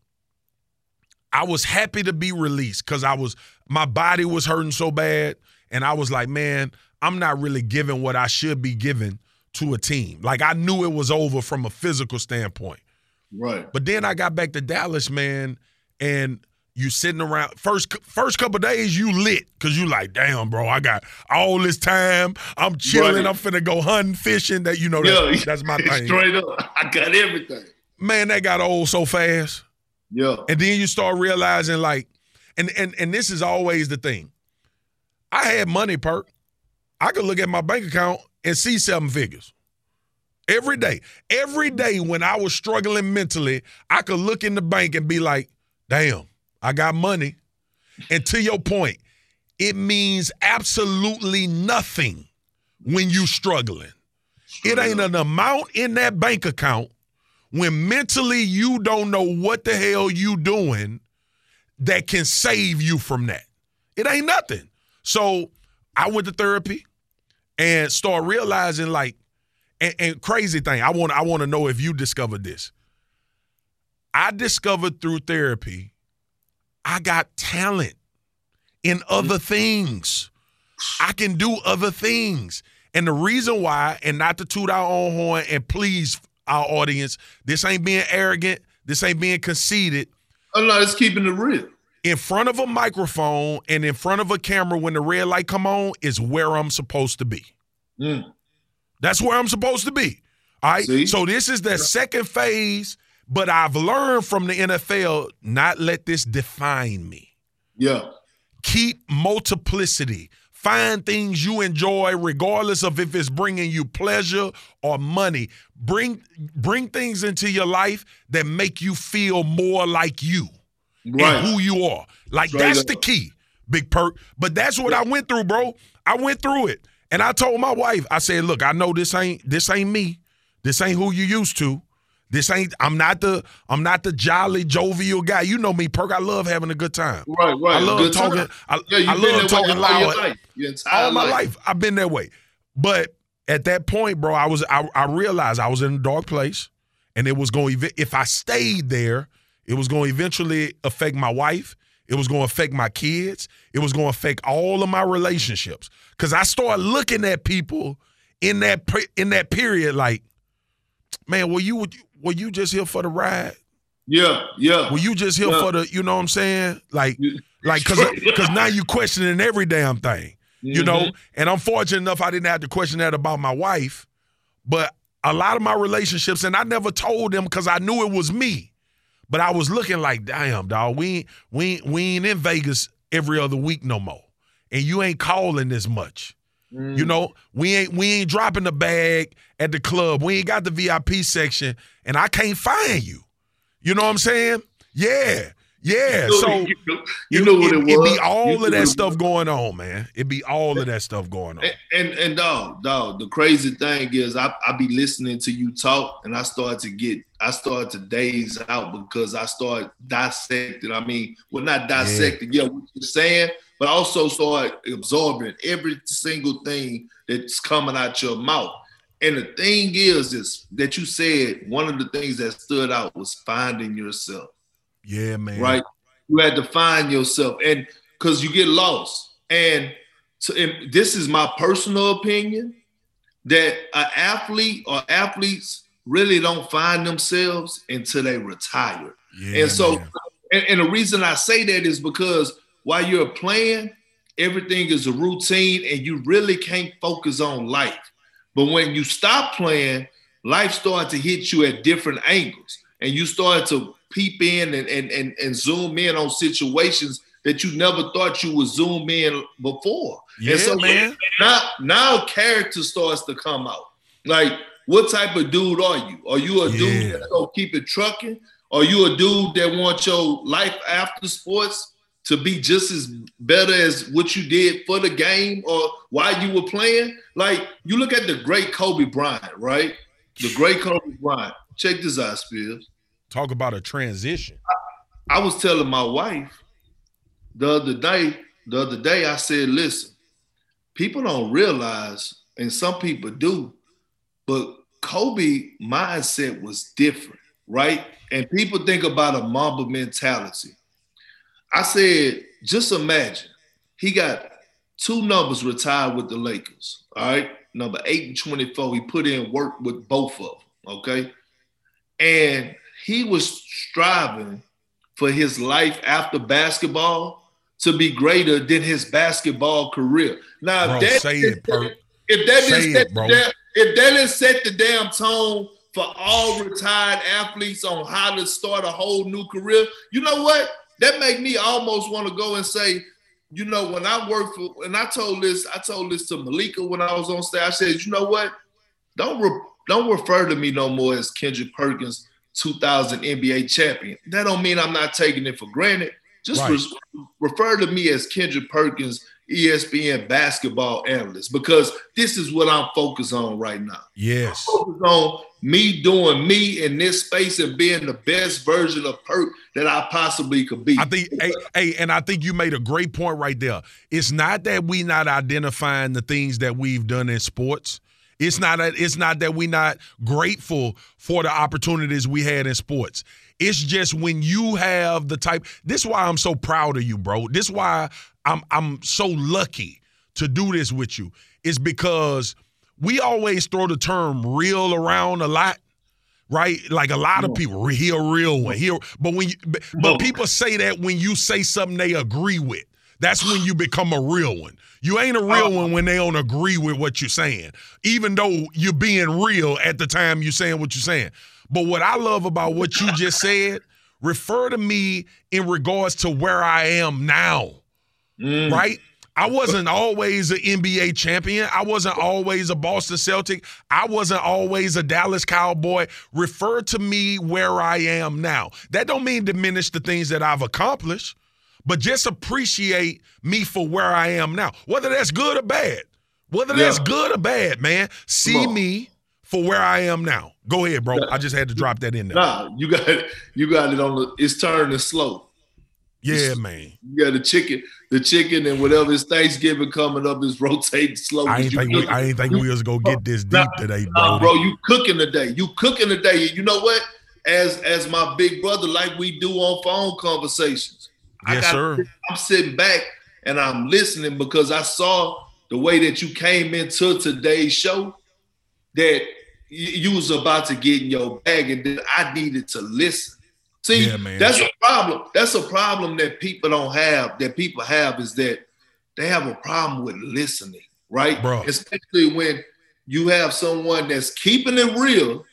I was happy to be released because I was my body was hurting so bad, and I was like, man, I'm not really giving what I should be giving to a team. Like, I knew it was over from a physical standpoint. Right. But then I got back to Dallas, man, and you sitting around first first couple of days you lit because you like, damn, bro, I got all this time. I'm chilling. Right. I'm finna go hunting, fishing. That you know that's, yeah, that's my thing. Straight up, I got everything. Man, that got old so fast. Yeah. And then you start realizing like, and and and this is always the thing. I had money, Perk. I could look at my bank account and see seven figures. Every day. Every day when I was struggling mentally, I could look in the bank and be like, damn, I got money. And to your point, it means absolutely nothing when you struggling. It ain't an amount in that bank account when mentally you don't know what the hell you doing that can save you from that. It ain't nothing. So I went to therapy and started realizing like, and, and crazy thing, I want I want to know if you discovered this. I discovered through therapy, I got talent in other things. I can do other things. And the reason why, and not to toot our own horn and please our audience, this ain't being arrogant, this ain't being conceited. Oh no, it's keeping it real. In front of a microphone and in front of a camera when the red light come on is where I'm supposed to be. Mm. That's where I'm supposed to be. All right. See? So this is the yeah. second phase, but I've learned from the N F L not let this define me. Yeah. Keep multiplicity. Find things you enjoy, regardless of if it's bringing you pleasure or money. Bring bring things into your life that make you feel more like you right. and who you are. Like Straight that's up. the key, Big Perk. But that's what yeah. I went through, bro. I went through it. And I told my wife, I said, look, I know this ain't this ain't me. This ain't who you used to. This ain't I'm not the I'm not the jolly, jovial guy. You know me, Perk. I love having a good time. Right, right. I love talking. Time. I, yeah, I love talking loud. All my life. life. I've been that way. But at that point, bro, I was I, I realized I was in a dark place, and it was going if I stayed there, it was going to eventually affect my wife. It was going to affect my kids. It was going to affect all of my relationships. Because I started looking at people in that in that period like, man, were you were you just here for the ride? Yeah, yeah. Were you just here yeah. for the, you know what I'm saying? Like, like because because now you questioning every damn thing, mm-hmm. you know? And I'm fortunate enough I didn't have to question that about my wife. But a lot of my relationships, and I never told them because I knew it was me. But I was looking like, damn, dog, we ain't, we ain't, we ain't in Vegas every other week no more. And you ain't calling this much. Mm. You know, we ain't we ain't dropping the bag at the club. We ain't got the V I P section, and I can't find you. You know what I'm saying? Yeah, yeah. You know, so you know, you know it, what it, it, was. It be all you of that stuff going on, man. It be all of that stuff going on. And and, and dog, dog. The crazy thing is, I I be listening to you talk, and I start to get, I start to daze out because I start dissecting. I mean, well, not dissecting. Yeah, yeah what you're saying. But also start absorbing every single thing that's coming out your mouth. And the thing is, is that you said one of the things that stood out was finding yourself. Yeah, man. Right? You had to find yourself, and because you get lost. And, to, and this is my personal opinion, that an athlete or athletes really don't find themselves until they retire. Yeah, and so, and, and the reason I say that is because while you're playing, everything is a routine and you really can't focus on life. But when you stop playing, life starts to hit you at different angles and you start to peep in and, and, and, and zoom in on situations that you never thought you would zoom in before. Yeah, and so man. Now, now character starts to come out. Like, what type of dude are you? Are you a yeah. dude that's gonna keep it trucking? Are you a dude that wants your life after sports to be just as better as what you did for the game or while you were playing? Like, you look at the great Kobe Bryant, right? The great Kobe Bryant. Check this out, Spears. Talk about a transition. I, I was telling my wife the other day, the other day, I said, listen, people don't realize, and some people do, but Kobe mindset was different, right? And people think about a Mamba mentality. I said, just imagine, he got two numbers retired with the Lakers, all right? Number eight and twenty-four, he put in work with both of them, okay? And he was striving for his life after basketball to be greater than his basketball career. Now, bro, if that, say it, bro. If that, say set it, bro. The, if that didn't set the damn tone for all retired athletes on how to start a whole new career, you know what? That make me almost want to go and say, you know, when I worked for, and I told this, I told this to Malika when I was on stage. I said, you know what? Don't re, don't refer to me no more as Kendrick Perkins, two thousand N B A champion. That don't mean I'm not taking it for granted. Just right. re, refer to me as Kendrick Perkins, E S P N basketball analyst, because this is what I'm focused on right now. Yes. I'm focused on me doing me in this space and being the best version of Perk that I possibly could be. I think, hey, hey, and I think you made a great point right there. It's not that we not identifying the things that we've done in sports. It's not that it's not that we not grateful for the opportunities we had in sports. It's just when you have the type. This is why I'm so proud of you, bro. This is why I'm I'm so lucky to do this with you. It's because we always throw the term real around a lot, right? Like a lot of people, he a real one. He, but when you, but, but people say that when you say something they agree with. That's when you become a real one. You ain't a real one when they don't agree with what you're saying, even though you're being real at the time you're saying what you're saying. But what I love about what you just said, refer to me in regards to where I am now, mm. right? I wasn't always an N B A champion. I wasn't always a Boston Celtic. I wasn't always a Dallas Cowboy. Refer to me where I am now. That don't mean diminish the things that I've accomplished, but just appreciate me for where I am now, whether that's good or bad. Whether yeah. that's good or bad, man, see me for where I am now. Go ahead, bro. I just had to drop that in there. Nah, you got it. You got it on the. It's turning slow. Yeah, it's, man. You got the chicken, the chicken, and whatever is Thanksgiving coming up is rotating slow. I ain't think we, I ain't think we was gonna get this deep nah, today, bro. Nah, bro, you cooking today. You cooking today. You know what? As as my big brother, like we do on phone conversations. Yes, I got, sir. I'm sitting back and I'm listening because I saw the way that you came into today's show, that you was about to get in your bag, and then I needed to listen. See, yeah, man. That's a problem. That's a problem that people don't have, that people have, is that they have a problem with listening, right? Bro. Especially when you have someone that's keeping it real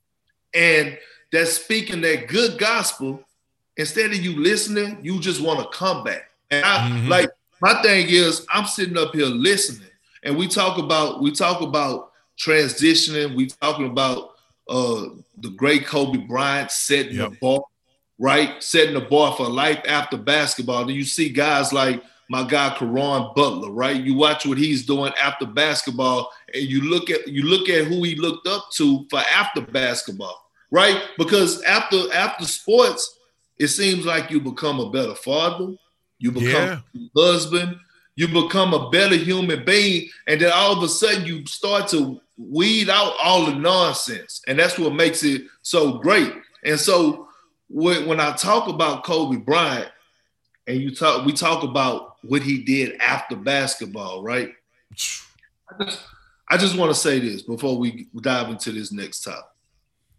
and that's speaking that good gospel. Instead of you listening, you just want to come back. And I, mm-hmm. like, my thing is, I'm sitting up here listening, and we talk about we talk about transitioning. We talking about uh, the great Kobe Bryant setting yep. the bar, right? Setting the bar for life after basketball. Then you see guys like my guy Caron Butler, right? You watch what he's doing after basketball, and you look at you look at who he looked up to for after basketball, right? Because after after sports, it seems like you become a better father, you become yeah. a husband, you become a better human being, and then all of a sudden you start to weed out all the nonsense, and that's what makes it so great. And so when, when I talk about Kobe Bryant, and you talk, we talk about what he did after basketball, right? I just, I just want to say this before we dive into this next topic.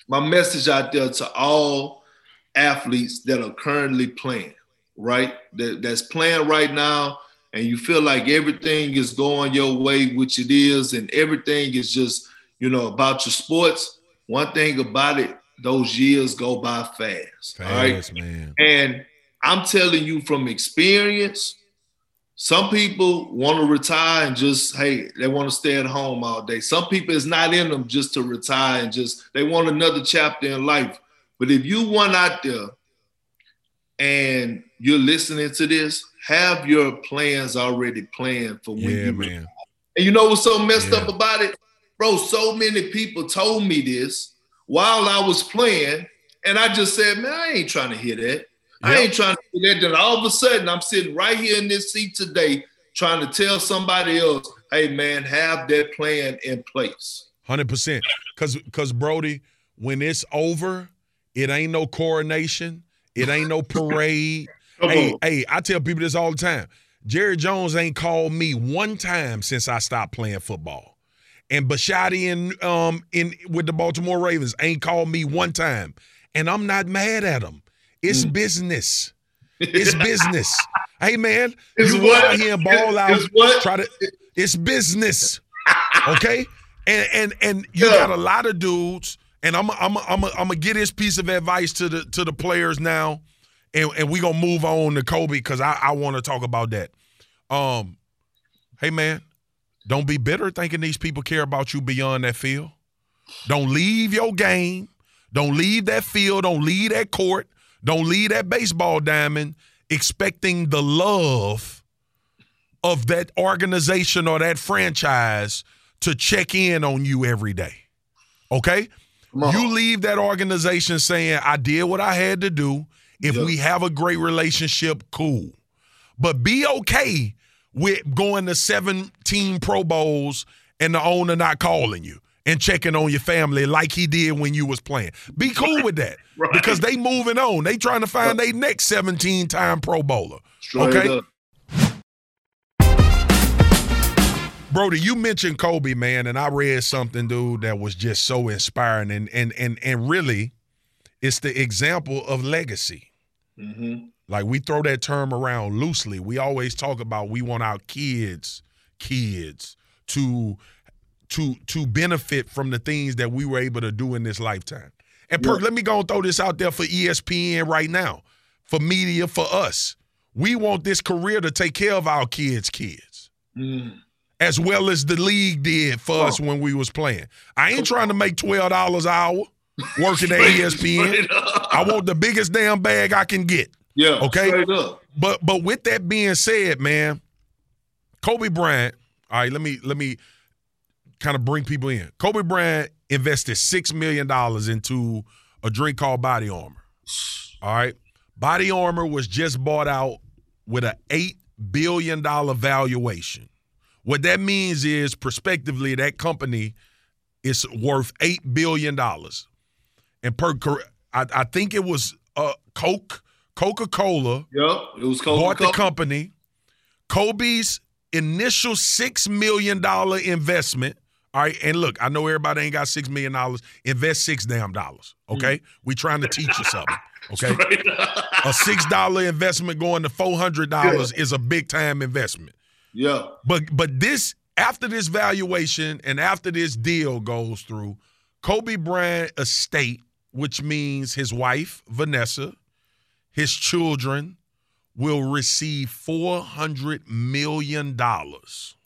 my message out there to all athletes that are currently playing, right? That, that's playing right now, and you feel like everything is going your way, which it is, and everything is just, you know, about your sports. One thing about it, those years go by fast. Fast, all right? man. And I'm telling you from experience, some people want to retire and just, hey, they want to stay at home all day. Some people, it's not in them just to retire and just, they want another chapter in life. But if you went out there and you're listening to this, have your plans already planned for when yeah, you man. retire. And you know what's so messed yeah. up about it? Bro, so many people told me this while I was playing, and I just said, man, I ain't trying to hear that. Yep. I ain't trying to hear that. Then all of a sudden, I'm sitting right here in this seat today trying to tell somebody else, hey, man, have that plan in place. one hundred percent. Because, because Brody, when it's over, it ain't no coronation. It ain't no parade. hey, on. hey, I tell people this all the time. Jerry Jones ain't called me one time since I stopped playing football. And Bisciotti in um in with the Baltimore Ravens ain't called me one time. And I'm not mad at him. It's mm. business. It's business. Hey man, it's you what? go out here and ball out. It's what? Try to it's business. Okay? And and and you yeah. got a lot of dudes, and I'm I'm I'm I'm gonna get this piece of advice to the to the players now, and, and we gonna move on to Kobe because I, I want to talk about that. Um, hey man. Don't be bitter thinking these people care about you beyond that field. Don't leave your game. Don't leave that field. Don't leave that court. Don't leave that baseball diamond expecting the love of that organization or that franchise to check in on you every day. Okay? You leave that organization saying, I did what I had to do. If yep. we have a great relationship, cool. But be okay with going to seventeen Pro Bowls and the owner not calling you and checking on your family like he did when you was playing. Be cool with that right. because they moving on. They trying to find their next seventeen-time Pro Bowler. Straight okay? Up. Brody, you mentioned Kobe, man, and I read something, dude, that was just so inspiring. And and and, and really, it's the example of legacy. Mm-hmm. Like, we throw that term around loosely. We always talk about we want our kids, kids to to to benefit from the things that we were able to do in this lifetime. And, yeah. Perk, let me go and throw this out there for E S P N right now, for media, for us. We want this career to take care of our kids' kids, mm. as well as the league did for oh. us when we was playing. I ain't trying to make twelve dollars an hour working at E S P N. I want the biggest damn bag I can get. Yeah. Okay. But but with that being said, man, Kobe Bryant. All right, let me let me kind of bring people in. Kobe Bryant invested six million dollars into a drink called Body Armor. All right, Body Armor was just bought out with an eight billion dollar valuation. What that means is, prospectively, that company is worth eight billion dollars. And per, I, I think it was uh, Coke. Coca-Cola yep, it was Coca-Cola. bought the company. Kobe's initial six million dollars investment, all right, and look, I know everybody ain't got six million dollars. Invest six damn dollars, okay? Mm. We trying to teach you something, okay? A six dollar investment going to four hundred dollars yeah. is a big-time investment. Yeah. But But this, after this valuation and after this deal goes through, Kobe Bryant estate, which means his wife, Vanessa, his children, will receive four hundred million dollars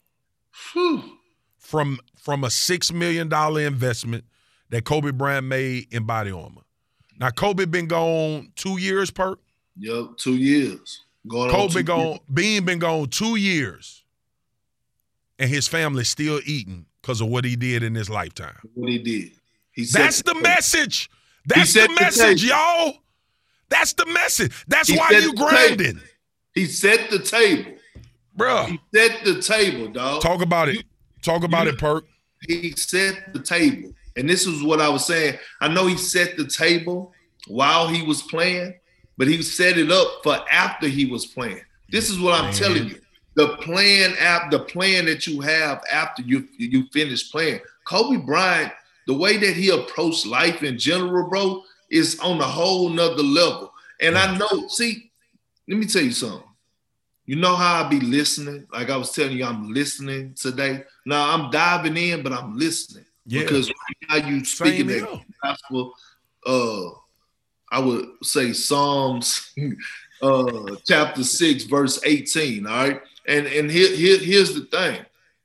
from, from a six million dollars investment that Kobe Bryant made in Body Armor. Now, Kobe been gone two years, Perk? Yep, two years. Going Kobe on gone, years. Bean been gone two years, and his family still eating because of what he did in his lifetime. What he did. He That's the, the message. That's the message, the y'all. That's the message. That's he why you grinding. Table. He set the table. Bruh. He set the table, dog. Talk about it. You, Talk about you, it, Perk. He set the table. And this is what I was saying. I know he set the table while he was playing, but he set it up for after he was playing. This is what I'm Man. telling you. The plan app, the plan that you have after you you finish playing. Kobe Bryant, the way that he approached life in general, bro, is on a whole nother level. And I know, see, let me tell you something. You know how I be listening? Like I was telling you, I'm listening today. Now I'm diving in, but I'm listening. Yeah. Because right now you speaking that gospel, uh, I would say Psalms uh, chapter six, verse eighteen, all right? And, and here, here, here's the thing.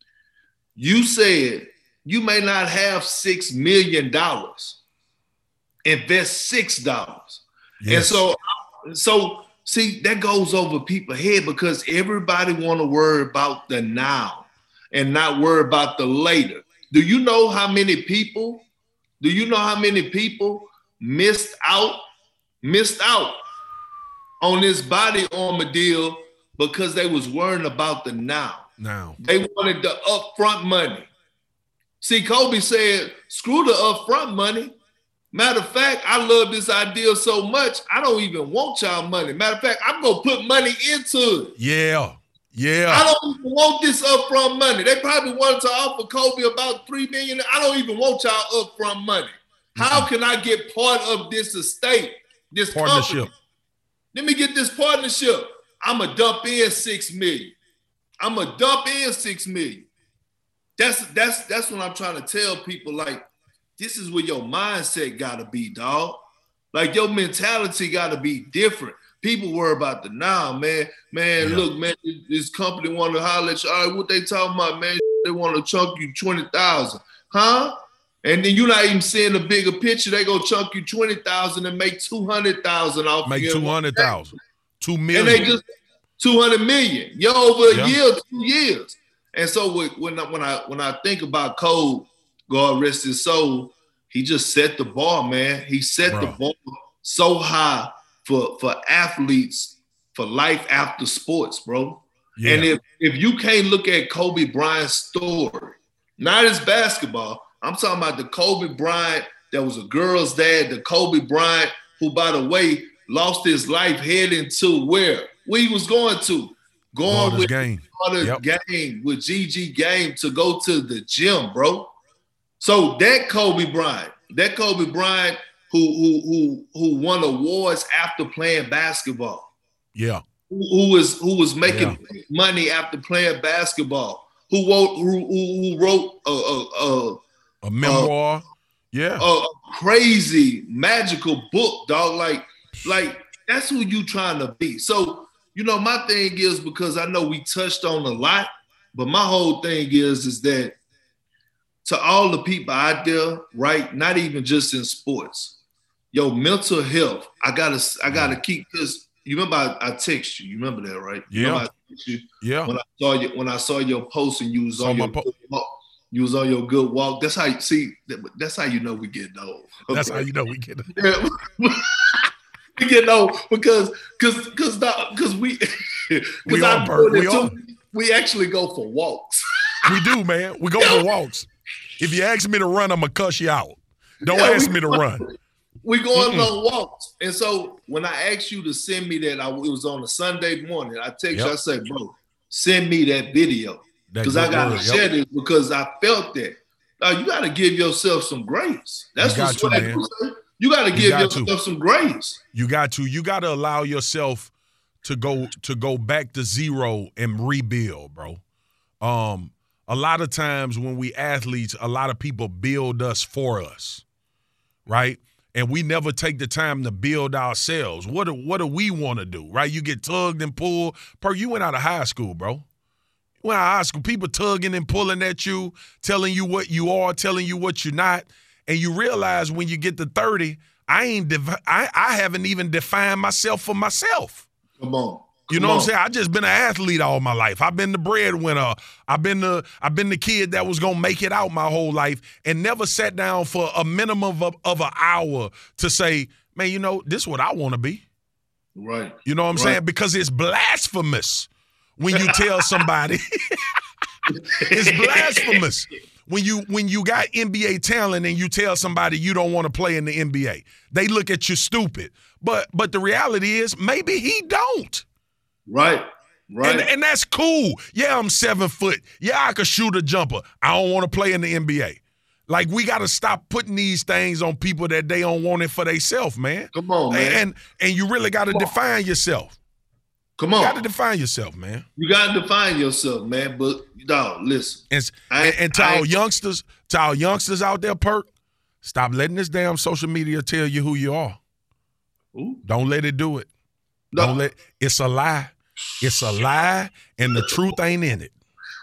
You said you may not have six million dollars. Invest six dollars. Yes. And so, so see, that goes over people's head because everybody want to worry about the now and not worry about the later. Do you know how many people, do you know how many people missed out, missed out on this body armor deal because they was worrying about the now? Now. They wanted the upfront money. See, Kobe said, screw the upfront money. Matter of fact, I love this idea so much, I don't even want y'all money. Matter of fact, I'm going to put money into it. Yeah, yeah. I don't even want this upfront money. They probably wanted to offer Kobe about three million dollars. I don't even want y'all upfront money. How mm-hmm. can I get part of this estate, this partnership? Company? Let me get this partnership. I'm going to dump in six million dollars. I'm going to dump in six million dollars. That's, that's, that's what I'm trying to tell people, like, this is where your mindset got to be, dog. Like, your mentality got to be different. People worry about the now, man. Man, yeah. Look, man, this company want to holler at you. All right, what they talking about, man? They want to chunk you twenty thousand dollars. Huh? And then you're not even seeing the bigger picture. They go chunk you twenty thousand dollars and make two hundred thousand dollars off. Make two hundred thousand dollars. two million dollars. And they just two hundred million dollars. Yo, over a yeah. year, two years. And so when I, when I when I think about Cole, God rest his soul, he just set the bar, man. He set Bro. the bar so high for, for athletes, for life after sports, bro. Yeah. And if, if you can't look at Kobe Bryant's story, not his basketball, I'm talking about the Kobe Bryant that was a girl's dad, the Kobe Bryant who, by the way, lost his life heading to where? Where he was going to. Going Waters with game. Yep. game with G G Game to go to the gym, bro. So that Kobe Bryant, that Kobe Bryant who who who who won awards after playing basketball. Yeah. Who, who was who was making yeah. money after playing basketball. Who wrote who, who wrote a a, a, a memoir. A, yeah. A, a crazy magical book, dog. Like like that's who you trying to be. So. You know, my thing is, because I know we touched on a lot, but my whole thing is, is that to all the people out there, right, not even just in sports, yo, mental health, I gotta, I gotta keep, because you remember I, I text you, you remember that, right? Yeah. I text you yeah. When I saw you, when I saw your post and you was saw on your po- good walk, you was on your good walk. That's how you see. That's how you know we getting old. Okay? That's how you know we getting old. We get old because because because because we we are bird. We, are. we actually go for walks. We do, man. We go for walks. If you ask me to run, I'm gonna cuss you out. Don't yeah, ask me to run. We going on walks, and so when I asked you to send me that, I, it was on a Sunday morning. I text yep. you, I said, "Bro, send me that video because I gotta share yep. this because I felt that." Now you gotta give yourself some grace. That's what's what I do. You got to give yourself to. some grace. You got to. You got to allow yourself to go to go back to zero and rebuild, bro. Um, a lot of times when we athletes, a lot of people build us for us, right? And we never take the time to build ourselves. What do, what do we want to do, right? You get tugged and pulled. Per, you went out of high school, bro. You went out of high school. People tugging and pulling at you, telling you what you are, telling you what you're not. And you realize when you get to thirty, I ain't dev- I, I haven't even defined myself for myself. Come on. Come you know on. what I'm saying? I just been an athlete all my life. I've been the breadwinner. I've been the I've been the kid that was gonna make it out my whole life and never sat down for a minimum of, of an hour to say, man, you know, this is what I want to be. Right. You know what I'm right. saying? Because it's blasphemous when you tell somebody. It's blasphemous. When you when you got N B A talent and you tell somebody you don't want to play in the N B A, they look at you stupid. But but the reality is maybe he don't. Right, right. And, and that's cool. Yeah, I'm seven foot. Yeah, I could shoot a jumper. I don't want to play in the N B A. Like, we got to stop putting these things on people that they don't want it for themselves, man. Come on, man. And and you really got to define yourself. Come on. You got to define yourself, man. You got to define yourself, man. But, dog, listen. And, I, and, and to I, our youngsters, to our youngsters out there, Perk, stop letting this damn social media tell you who you are. Ooh. Don't let it do it. No. Don't let it's a lie. It's a lie, and the truth ain't in it.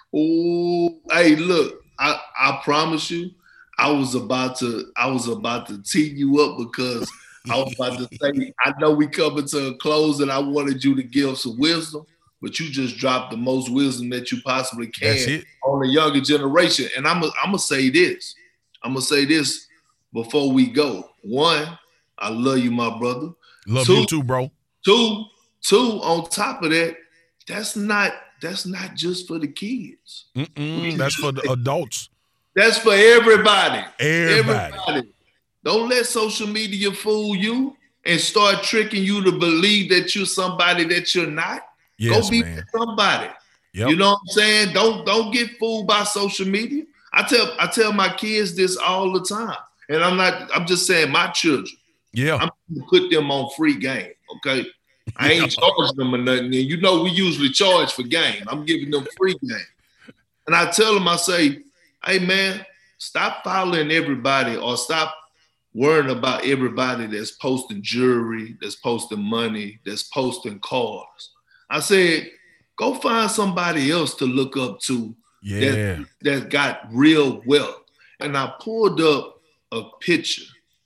Oh, hey, look, I, I promise you, I was about to I was about to tee you up because I was about to say, I know we coming to a close and I wanted you to give some wisdom, but you just dropped the most wisdom that you possibly can on the younger generation. And I'm I'm gonna say this. I'm gonna say this before we go. One, I love you, my brother. Love two, you too, bro. Two, two, on top of that, that's not that's not just for the kids. Mm-mm, that's for the adults. That's for everybody. Everybody. Everybody. Don't let social media fool you and start tricking you to believe that you're somebody that you're not. Yes, Go be man. somebody. Yep. You know what I'm saying? Don't don't get fooled by social media. I tell I tell my kids this all the time. And I'm not, I'm just saying my children. Yeah. I'm gonna put them on free game. Okay. I ain't charging them or nothing. And you know we usually charge for game. I'm giving them free game. And I tell them, I say, hey man, stop following everybody or stop worrying about everybody that's posting jewelry, that's posting money, that's posting cars. I said, go find somebody else to look up to yeah. that, that got real wealth. And I pulled up a picture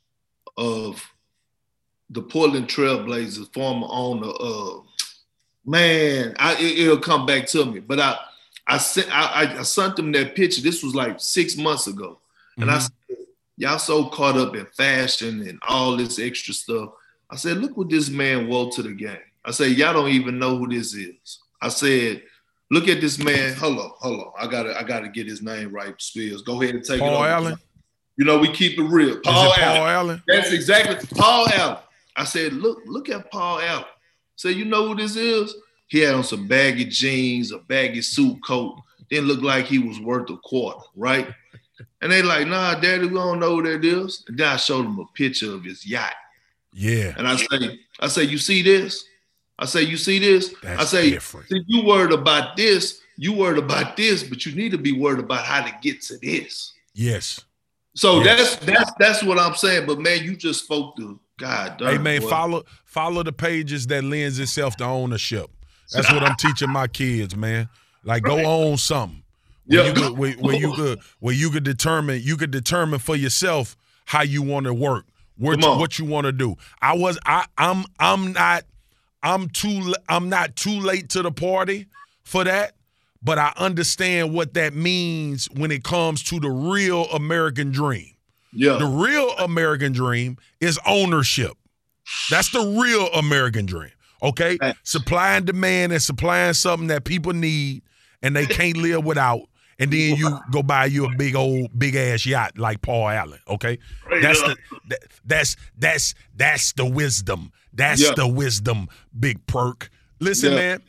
of the Portland Trailblazers former owner of, man, I, it, it'll come back to me. But I I sent I, I sent them that picture. This was like six months ago. And mm-hmm. I said, y'all so caught up in fashion and all this extra stuff. I said, look what this man wore to the game. I said, y'all don't even know who this is. I said, look at this man. Hold on, hold on. I gotta I gotta get his name right, Spills. Go ahead and take Paul it over. Allen? You know, we keep it real. Paul, is it Allen. Paul Allen. That's exactly Paul Allen. I said, look, look at Paul Allen. Say, you know who this is? He had on some baggy jeans, a baggy suit coat. Didn't look like he was worth a quarter, right? And they like, nah, Daddy, we don't know who that is. And then I showed him a picture of his yacht. Yeah. And I say, I say, you see this? I say, you see this? That's I say, different. See, you worried about this, you worried about this, but you need to be worried about how to get to this. Yes. So yes. that's that's that's what I'm saying. But man, you just spoke to God. Darn, hey man, boy. follow follow the pages that lends itself to ownership. That's what I'm teaching my kids, man. Like go own something. Where Yeah. you could, where, where you could where you could determine you could determine for yourself how you want to work, what you, what you want to do. I was I I'm I'm not I'm too I'm not too late to the party for that. But I understand what that means when it comes to the real American dream. Yeah. The real American dream is ownership. That's the real American dream, okay? Right. Supply and demand and supplying something that people need and they can't live without, and then you go buy you a big old, big-ass yacht like Paul Allen, okay? That's the that, that's that's that's the wisdom. That's yeah. the wisdom, Big Perk. Listen, yeah. man.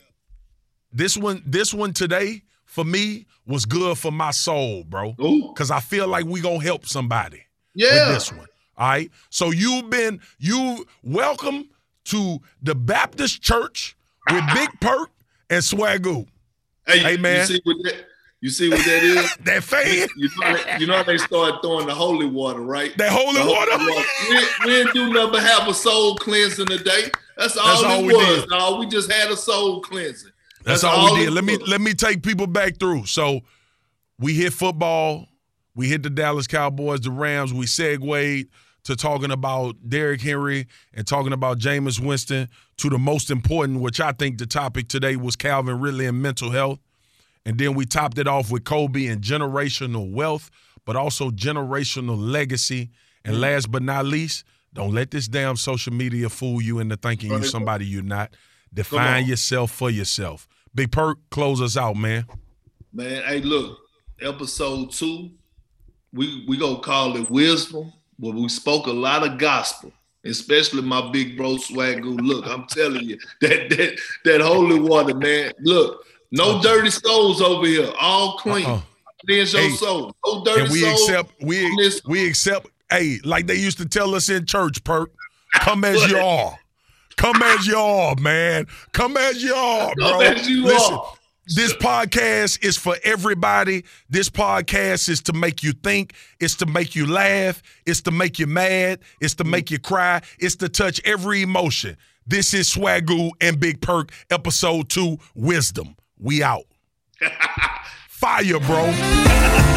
This one, this one today for me was good for my soul, bro. Because I feel like we gonna help somebody yeah. with this one. All right. So you've been you welcome to the Baptist Church with Big Perk and Swagoo. Hey, hey man. You see what that, you see what that is? That fan. You know, you know they started throwing the holy water, right? That holy, holy water. water. We, we didn't do nothing but have a soul cleansing today. That's all That's it all we was. did. No, we just had a soul cleansing. That's, That's all, all we did. Let me let me take people back through. So we hit football, we hit the Dallas Cowboys, the Rams. We segued to talking about Derrick Henry and talking about Jameis Winston to the most important, which I think the topic today was Calvin Ridley and mental health. And then we topped it off with Kobe and generational wealth, but also generational legacy. And last but not least, don't let this damn social media fool you into thinking you're somebody you're not. Define yourself for yourself. Big Perk, close us out, man. Man, hey, look, episode two, we we gonna call it wisdom, but we spoke a lot of gospel, especially my big bro Swagoo. Look, I'm telling you, that that that holy water, man. Look, no dirty souls over here, all clean. Uh-uh. Cleanse your hey, soul. No dirty and we soul. accept we we accept. Hey, like they used to tell us in church, Perk, come as you are. Come as you are, man. Come as you are, bro. Come as you Listen, are. This podcast is for everybody. This podcast is to make you think. It's to make you laugh. It's to make you mad. It's to make you cry. It's to touch every emotion. This is Swagoo and Big Perk, episode two, Wisdom. We out. Fire, bro.